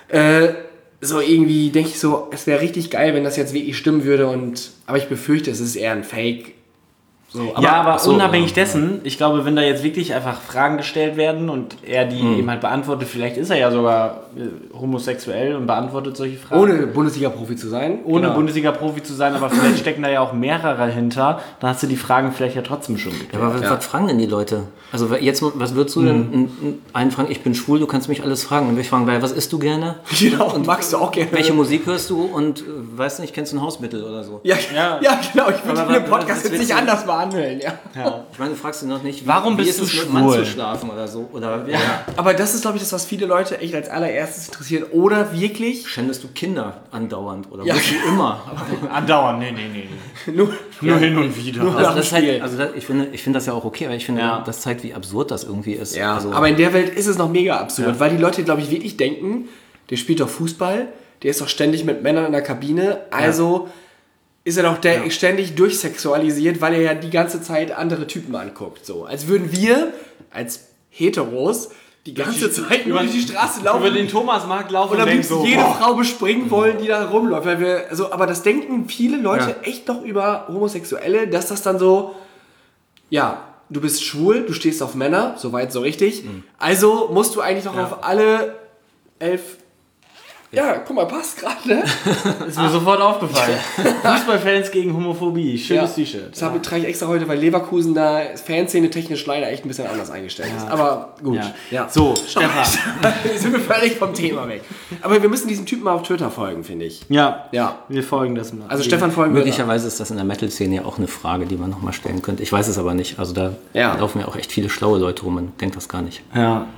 So irgendwie denke ich so, es wäre richtig geil, wenn das jetzt wirklich stimmen würde, aber ich befürchte, es ist eher ein Fake. So, aber unabhängig dessen, ich glaube, wenn da jetzt wirklich einfach Fragen gestellt werden und er die eben halt beantwortet, vielleicht ist er ja sogar homosexuell und beantwortet solche Fragen. Ohne Bundesliga-Profi zu sein. Bundesliga-Profi zu sein, aber vielleicht stecken da ja auch mehrere hinter, dann hast du die Fragen vielleicht ja trotzdem schon geklärt. Ja, aber was fragen denn die Leute? Also jetzt, was würdest du denn einen fragen, ich bin schwul, du kannst mich alles fragen. Und wir fragen, was isst du gerne? Genau, und magst du auch gerne. Welche Musik hörst du? Und weißt du nicht, kennst du ein Hausmittel oder so? Ja genau, ich würde den Podcast jetzt nicht anders behandeln. Ja. Ich meine, du fragst ihn noch nicht, warum bist du schwul? Mit Mann zu schlafen oder so. Oder, Aber das ist, glaube ich, das, was viele Leute echt als allererstes interessiert. Oder wirklich... Schändest du Kinder andauernd? Oder wirklich immer? Andauernd, nee. Nur hin und wieder. Ich finde das ja auch okay, aber ich finde, das zeigt, wie absurd das irgendwie ist. Ja, aber in der Welt ist es noch mega absurd, weil die Leute, glaube ich, wirklich denken, der spielt doch Fußball, der ist doch ständig mit Männern in der Kabine, also ist er doch ständig durchsexualisiert, weil er ja die ganze Zeit andere Typen anguckt. So. Als würden wir, als Heteros, die ganze Zeit nur durch die Straße laufen. Über den Thomasmarkt laufen und am denken liebsten jede Frau bespringen wollen, die da rumläuft. Weil wir, also, aber das denken viele Leute echt noch über Homosexuelle, dass das dann so, ja, du bist schwul, du stehst auf Männer, soweit so richtig. Also musst du eigentlich noch auf alle 11... Ja, guck mal, passt gerade, ne? Ist mir sofort aufgefallen. Fußballfans gegen Homophobie. Schönes T-Shirt. Das trage ich extra heute, weil Leverkusen da Fanszene technisch leider echt ein bisschen anders eingestellt ist. Aber gut. Ja. So, Stefan. Jetzt sind wir völlig vom Thema weg. Aber wir müssen diesem Typen mal auf Twitter folgen, finde ich. Ja, Ja. wir folgen das mal. Also Stefan folgen wir. Möglicherweise ist das in der Metal-Szene ja auch eine Frage, die man nochmal stellen könnte. Ich weiß es aber nicht. Also da laufen ja auch echt viele schlaue Leute rum. Man denkt das gar nicht. Ja.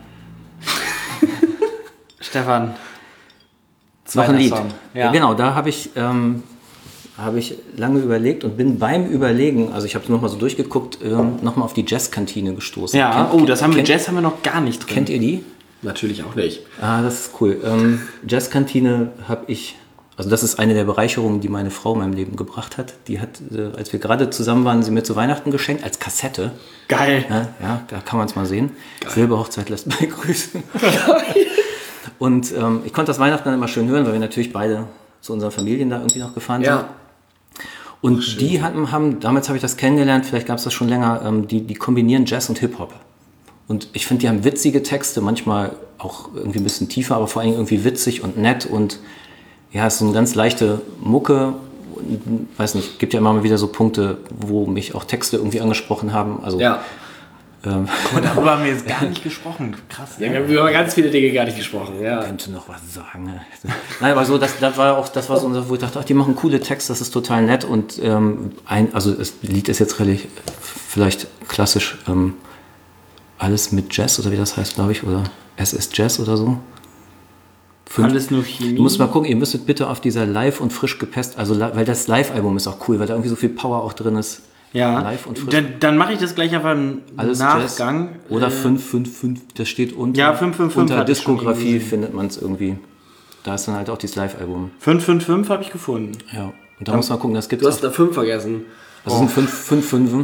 Stefan. Noch ein Lied. Song. Ja. Genau, da habe ich lange überlegt und bin beim Überlegen, also ich habe nochmal so durchgeguckt, nochmal auf die Jazzkantine gestoßen. Ja, Jazz haben wir noch gar nicht drin. Kennt ihr die? Natürlich auch nicht. Ah, das ist cool. Jazzkantine habe ich, also das ist eine der Bereicherungen, die meine Frau in meinem Leben gebracht hat. Die hat, als wir gerade zusammen waren, sie mir zu Weihnachten geschenkt, als Kassette. Geil. Ja, da kann man es mal sehen. Silberhochzeit lässt mich grüßen. Und ich konnte das Weihnachten dann immer schön hören, weil wir natürlich beide zu unseren Familien da irgendwie noch gefahren sind. Und die haben, damals habe ich das kennengelernt, vielleicht gab es das schon länger, die kombinieren Jazz und Hip-Hop. Und ich finde, die haben witzige Texte, manchmal auch irgendwie ein bisschen tiefer, aber vor allem irgendwie witzig und nett. Und ja, es ist so eine ganz leichte Mucke. Und, weiß nicht, gibt ja immer mal wieder so Punkte, wo mich auch Texte irgendwie angesprochen haben. Also, Guck mal, darüber haben wir jetzt gar nicht gesprochen. Krass. Ja, wir haben über ganz viele Dinge gar nicht gesprochen. Ja. Könnte noch was sagen. Ne? Nein, aber so, das war so unser, wo ich dachte, ach, die machen coole Texte, das ist total nett. Und also das Lied ist jetzt relativ, vielleicht klassisch alles mit Jazz oder wie das heißt, glaube ich, oder es ist Jazz oder so. Alles nur Chemie. Du musst mal gucken, ihr müsstet bitte auf dieser Live und frisch gepest, also weil das Live-Album ist auch cool, weil da irgendwie so viel Power auch drin ist. Ja, Live und frisch. Dann mache ich das gleich einfach im Alles Nachgang. Jazz. Oder 555, das steht unter. Ja, 555 unter hatte ich schon Diskografie gesehen. findet man es irgendwie. Da ist dann halt auch dieses Live-Album. 555 habe ich gefunden. Ja. Und da muss man gucken, das gibt Du es. hast da 5 vergessen. Das sind 5 Fünfen.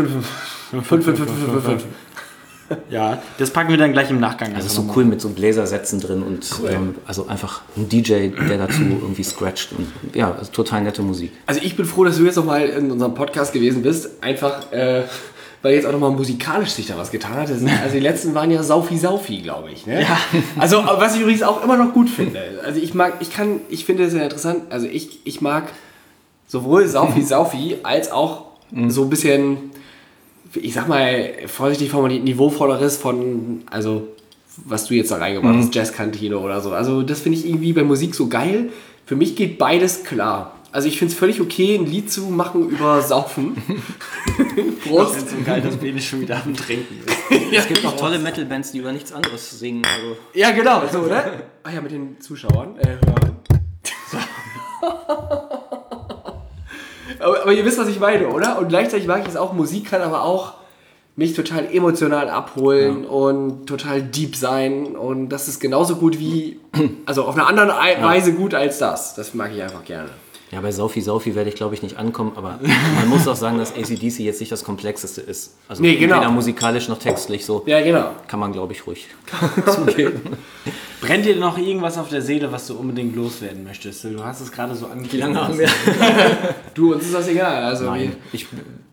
5. Ja, das packen wir dann gleich im Nachgang. Das ist so cool mit so Bläsersätzen drin und also einfach ein DJ, der dazu irgendwie scratcht. Und ja, also total nette Musik. Also ich bin froh, dass du jetzt nochmal in unserem Podcast gewesen bist. Einfach, weil jetzt auch nochmal musikalisch sich da was getan hat. Also die letzten waren ja Saufi, glaube ich. Ne? Ja. Also was ich übrigens auch immer noch gut finde. Also ich finde das ja interessant. Also ich mag sowohl Saufi als auch so ein bisschen, ich sag mal, vorsichtig formuliert, niveauvolleres von, also was du jetzt da reingebracht hast, Jazzkantine oder so. Also das finde ich irgendwie bei Musik so geil. Für mich geht beides klar. Also ich finde es völlig okay, ein Lied zu machen über Saufen. Prost. Das ist so geil, dass Bene schon wieder am Trinken ist. Es gibt auch tolle Metal-Bands, die über nichts anderes singen. Also. Ja, genau, so, oder? Ach ja, mit den Zuschauern, Hörern. aber ihr wisst, was ich meine, oder? Und gleichzeitig mag ich es auch, Musik kann aber auch mich total emotional abholen und total deep sein. Und das ist genauso gut wie, also auf eine andere Weise gut als das. Das mag ich einfach gerne. Ja, bei Saufi werde ich, glaube ich, nicht ankommen, aber man muss auch sagen, dass AC/DC jetzt nicht das Komplexeste ist. Also weder musikalisch noch textlich so. Ja, genau. Kann man, glaube ich, ruhig zugeben. Brennt dir noch irgendwas auf der Seele, was du unbedingt loswerden möchtest? Du hast es gerade so angekündigt. Wie lange haben wir? Du, uns ist das egal. Also Nein, ich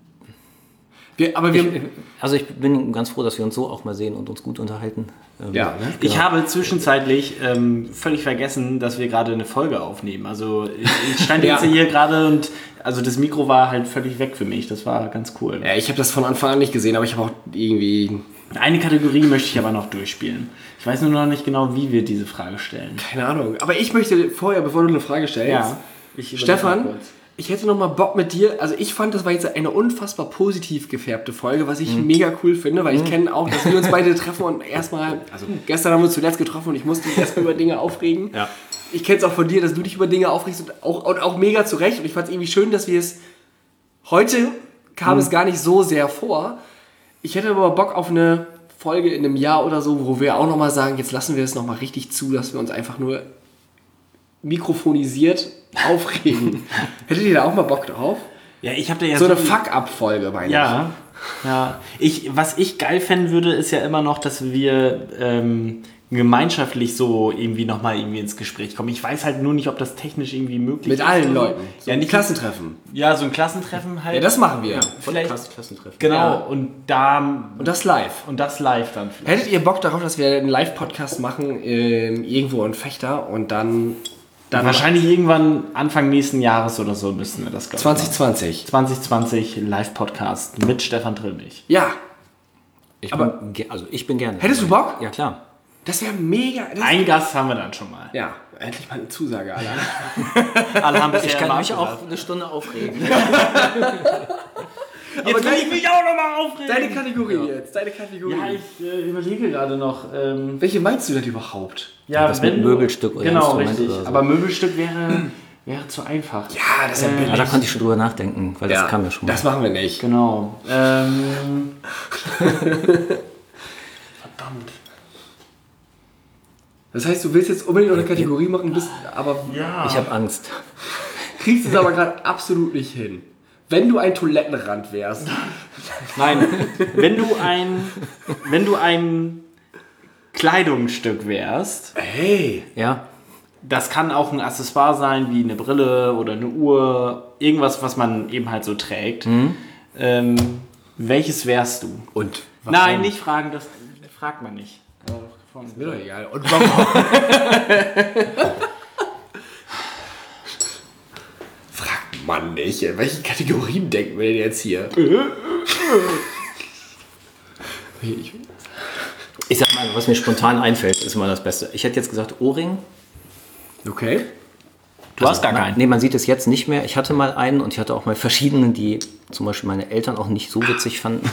bin ganz froh, dass wir uns so auch mal sehen und uns gut unterhalten. Ja, ne? Ich habe zwischenzeitlich völlig vergessen, dass wir gerade eine Folge aufnehmen. Also ich stand jetzt hier gerade und also das Mikro war halt völlig weg für mich. Das war ganz cool. Ja, ich habe das von Anfang an nicht gesehen, aber ich habe auch irgendwie... Eine Kategorie möchte ich aber noch durchspielen. Ich weiß nur noch nicht genau, wie wir diese Frage stellen. Keine Ahnung. Aber ich möchte vorher, bevor du eine Frage stellst... Stefan, ich hätte noch mal Bock mit dir, also ich fand, das war jetzt eine unfassbar positiv gefärbte Folge, was ich mega cool finde, weil ich kenne auch, dass wir uns beide treffen und erstmal, also gestern haben wir uns zuletzt getroffen und ich musste mich erstmal über Dinge aufregen. Ja. Ich kenne es auch von dir, dass du dich über Dinge aufregst und auch mega zurecht und ich fand es irgendwie schön, dass wir es, heute kam es gar nicht so sehr vor. Ich hätte aber Bock auf eine Folge in einem Jahr oder so, wo wir auch noch mal sagen, jetzt lassen wir es noch mal richtig zu, dass wir uns einfach nur mikrofonisiert aufregen. Hättet ihr da auch mal Bock drauf? Ja, ich habe da ja so eine Fuck-Up-Folge bei Ja, Ja, was ich geil fänden würde, ist ja immer noch, dass wir gemeinschaftlich so irgendwie nochmal irgendwie ins Gespräch kommen. Ich weiß halt nur nicht, ob das technisch irgendwie möglich ist. Mit allen Leuten. So ein Klassentreffen. Ja, so ein Klassentreffen halt. Ja, das machen wir. Ja, vielleicht. Klassentreffen. Genau, Ja. und das live. das live dann vielleicht. Hättet ihr Bock darauf, dass wir einen Live-Podcast machen, irgendwo in Fechter und dann Wahrscheinlich irgendwann Anfang nächsten Jahres oder so müssen wir das, glaube ich. 2020. 2020 Live-Podcast mit Stefan Trilmich. Ja. Ich bin gerne. Hättest du Bock? Ja, klar. Das wäre mega. Ein Gast haben wir dann schon mal. Ja, endlich mal eine Zusage, Alter. Alle haben bisher Ich kann immer mich abgesagt. auch eine Stunde aufregen. Jetzt will ich mich auch nochmal aufregen. Deine Kategorie jetzt, deine Kategorie. Ja, ich überlege gerade noch. Welche meinst du denn überhaupt? Ja, Das mit Möbelstück oder genau, Instrument richtig. oder so. Aber Möbelstück wäre zu einfach. Ja, das ist ja billig. Da konnte ich schon drüber nachdenken, weil das kam ja schon mal. Das machen wir nicht. Genau. Verdammt. Das heißt, du willst jetzt unbedingt noch eine Kategorie machen, aber Ja. Ich habe Angst. kriegst es aber gerade absolut nicht hin. Wenn du ein Toilettenrand wärst. Nein, wenn du ein Kleidungsstück wärst, Hey. Ja, das kann auch ein Accessoire sein, wie eine Brille oder eine Uhr, irgendwas, was man eben halt so trägt. Welches wärst du? Und? Nein, nicht fragen, das fragt man nicht. Ist mir doch egal. Und warum? Fragt man nicht. In welchen Kategorien denken wir denn jetzt hier? ich sag mal, was mir spontan einfällt, ist immer das Beste. Ich hätte jetzt gesagt Ohrring. Okay. Du hast gar keinen. Nee, man sieht es jetzt nicht mehr. Ich hatte mal einen und ich hatte auch mal verschiedene, die zum Beispiel meine Eltern auch nicht so witzig fanden.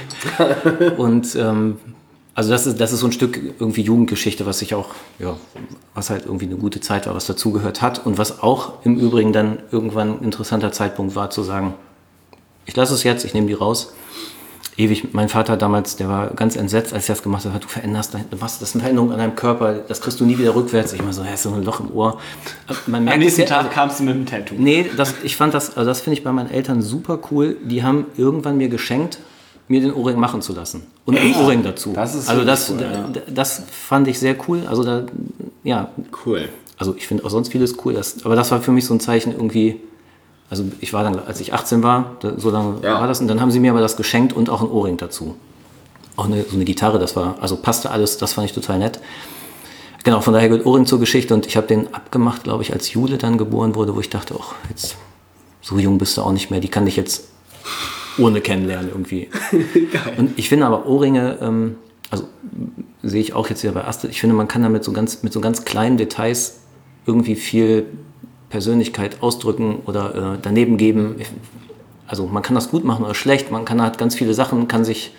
Und also das ist so ein Stück irgendwie Jugendgeschichte, was ich auch, ja, was halt irgendwie eine gute Zeit war, was dazugehört hat und was auch im Übrigen dann irgendwann ein interessanter Zeitpunkt war, zu sagen, ich lasse es jetzt, ich nehme die raus. Ewig, mein Vater damals, der war ganz entsetzt, als er das gemacht hat, du machst das ist eine Veränderung an deinem Körper, das kriegst du nie wieder rückwärts. Ich war so, ist so ein Loch im Ohr. Man merkt Am nächsten es ja- Tag kamst du mit dem Tattoo. Nee, das finde ich bei meinen Eltern super cool. Die haben irgendwann mir geschenkt, mir den Ohrring machen zu lassen. Und einen Ohrring dazu. Das ist also wirklich cool, ja. das fand ich sehr cool. Also Cool. also ich finde auch sonst vieles cool. Aber das war für mich so ein Zeichen irgendwie. Also ich war dann, als ich 18 war, so lange war das. Und dann haben sie mir aber das geschenkt und auch einen Ohrring dazu. Auch so eine Gitarre, passte alles, das fand ich total nett. Genau, von daher gehört Ohrring zur Geschichte und ich habe den abgemacht, glaube ich, als Jule dann geboren wurde, wo ich dachte, jetzt so jung bist du auch nicht mehr, die kann dich jetzt ohne kennenlernen irgendwie. Geil. Und ich finde aber Ohrringe, also sehe ich auch jetzt wieder bei Astrid, ich finde, man kann damit mit so ganz kleinen Details irgendwie viel Persönlichkeit ausdrücken oder daneben geben. Also man kann das gut machen oder schlecht, man kann halt ganz viele Sachen, kann sich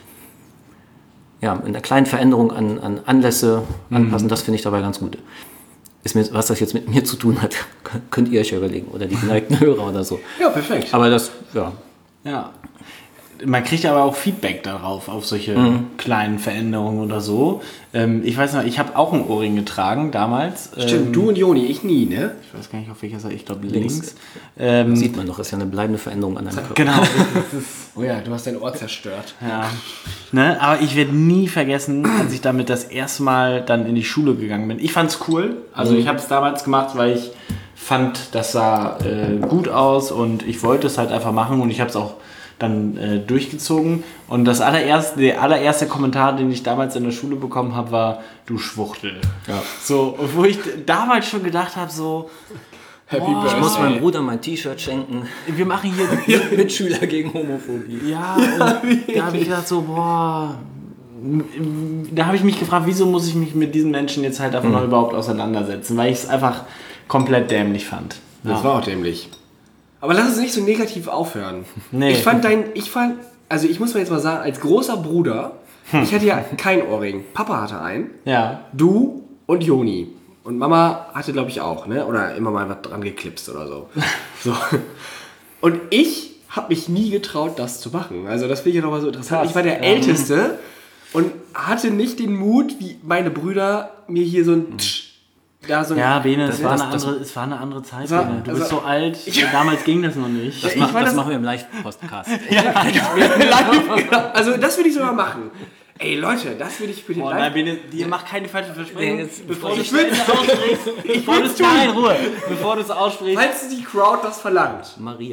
in einer kleinen Veränderung an Anlässe anpassen, das finde ich dabei ganz gut. Was das jetzt mit mir zu tun hat, könnt ihr euch ja überlegen oder die geneigten Hörer oder so. Ja, perfekt. Aber das, ja. Ja. Man kriegt aber auch Feedback darauf, auf solche kleinen Veränderungen oder so. Ich weiß noch, ich habe auch einen Ohrring getragen damals. Stimmt, du und Joni, ich nie, ne? Ich weiß gar nicht, auf welcher Seite, ich glaube links. Sieht man doch, ist ja eine bleibende Veränderung an deinem Körper. Genau. Oh ja, du hast dein Ohr zerstört. Ja. Ne? Aber ich werde nie vergessen, als ich damit das erste Mal dann in die Schule gegangen bin. Ich fand's cool. Also ich habe es damals gemacht, weil ich fand, das sah gut aus und ich wollte es halt einfach machen und ich habe es auch dann durchgezogen. Und der allererste Kommentar, den ich damals in der Schule bekommen habe, war, du Schwuchtel. Ja. So, wo ich damals schon gedacht habe, so, Happy Ich muss meinem Bruder mein T-Shirt schenken. wir machen hier Mitschüler gegen Homophobie. Ja, und da habe ich gedacht so, da habe ich mich gefragt, wieso muss ich mich mit diesen Menschen jetzt halt einfach noch überhaupt auseinandersetzen, weil ich es einfach komplett dämlich fand. Das war auch dämlich. Aber lass uns nicht so negativ aufhören. Nee. Also ich muss mal jetzt mal sagen, als großer Bruder, ich hatte ja kein Ohrring. Papa hatte einen, Ja. du und Joni. Und Mama hatte, glaube ich, auch, ne? Oder immer mal was dran geklipst oder so. So. Und ich habe mich nie getraut, das zu machen. Also das finde ich ja nochmal so interessant. Krass. Ich war der Älteste und hatte nicht den Mut, wie meine Brüder, mir hier so ein Tsch da so Ja, Bene, Das es war eine andere Zeit, Bene. Du bist so alt, damals ging das noch nicht. Das machen wir im Live-Podcast. Also das würde ich sogar machen. Ey Leute, das würde ich für den Boah, Live... nein, Bene, dir mach keine falschen Versprechungen, bevor du es aussprichst. Falls die Crowd das verlangt. Maria.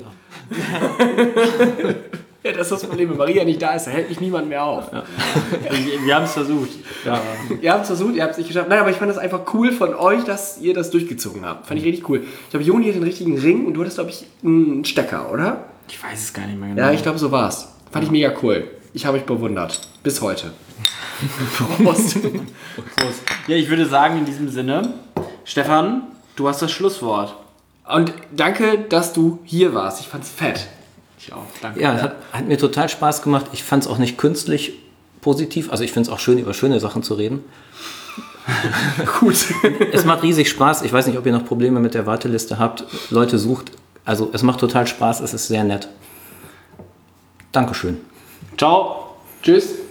Ja, das ist das Problem. Wenn Maria nicht da ist, da hält mich niemand mehr auf. Ja. Wir haben es versucht. Ja. Ihr habt es versucht, ihr habt es nicht geschafft. Nein, aber ich fand das einfach cool von euch, dass ihr das durchgezogen habt. Fand ich richtig cool. Ich glaube, Joni hat den richtigen Ring und du hattest, glaube ich, einen Stecker, oder? Ich weiß es gar nicht mehr genau. Ja, ich glaube, so war's. Fand ich mega cool. Ich habe euch bewundert. Bis heute. Prost. Prost. Ja, ich würde sagen, in diesem Sinne, Stefan, du hast das Schlusswort. Und danke, dass du hier warst. Ich fand's fett. Ich auch, danke. Ja, hat mir total Spaß gemacht. Ich fand es auch nicht künstlich positiv. Also ich finde es auch schön, über schöne Sachen zu reden. Gut. Es macht riesig Spaß. Ich weiß nicht, ob ihr noch Probleme mit der Warteliste habt. Leute sucht. Also es macht total Spaß. Es ist sehr nett. Dankeschön. Ciao. Tschüss.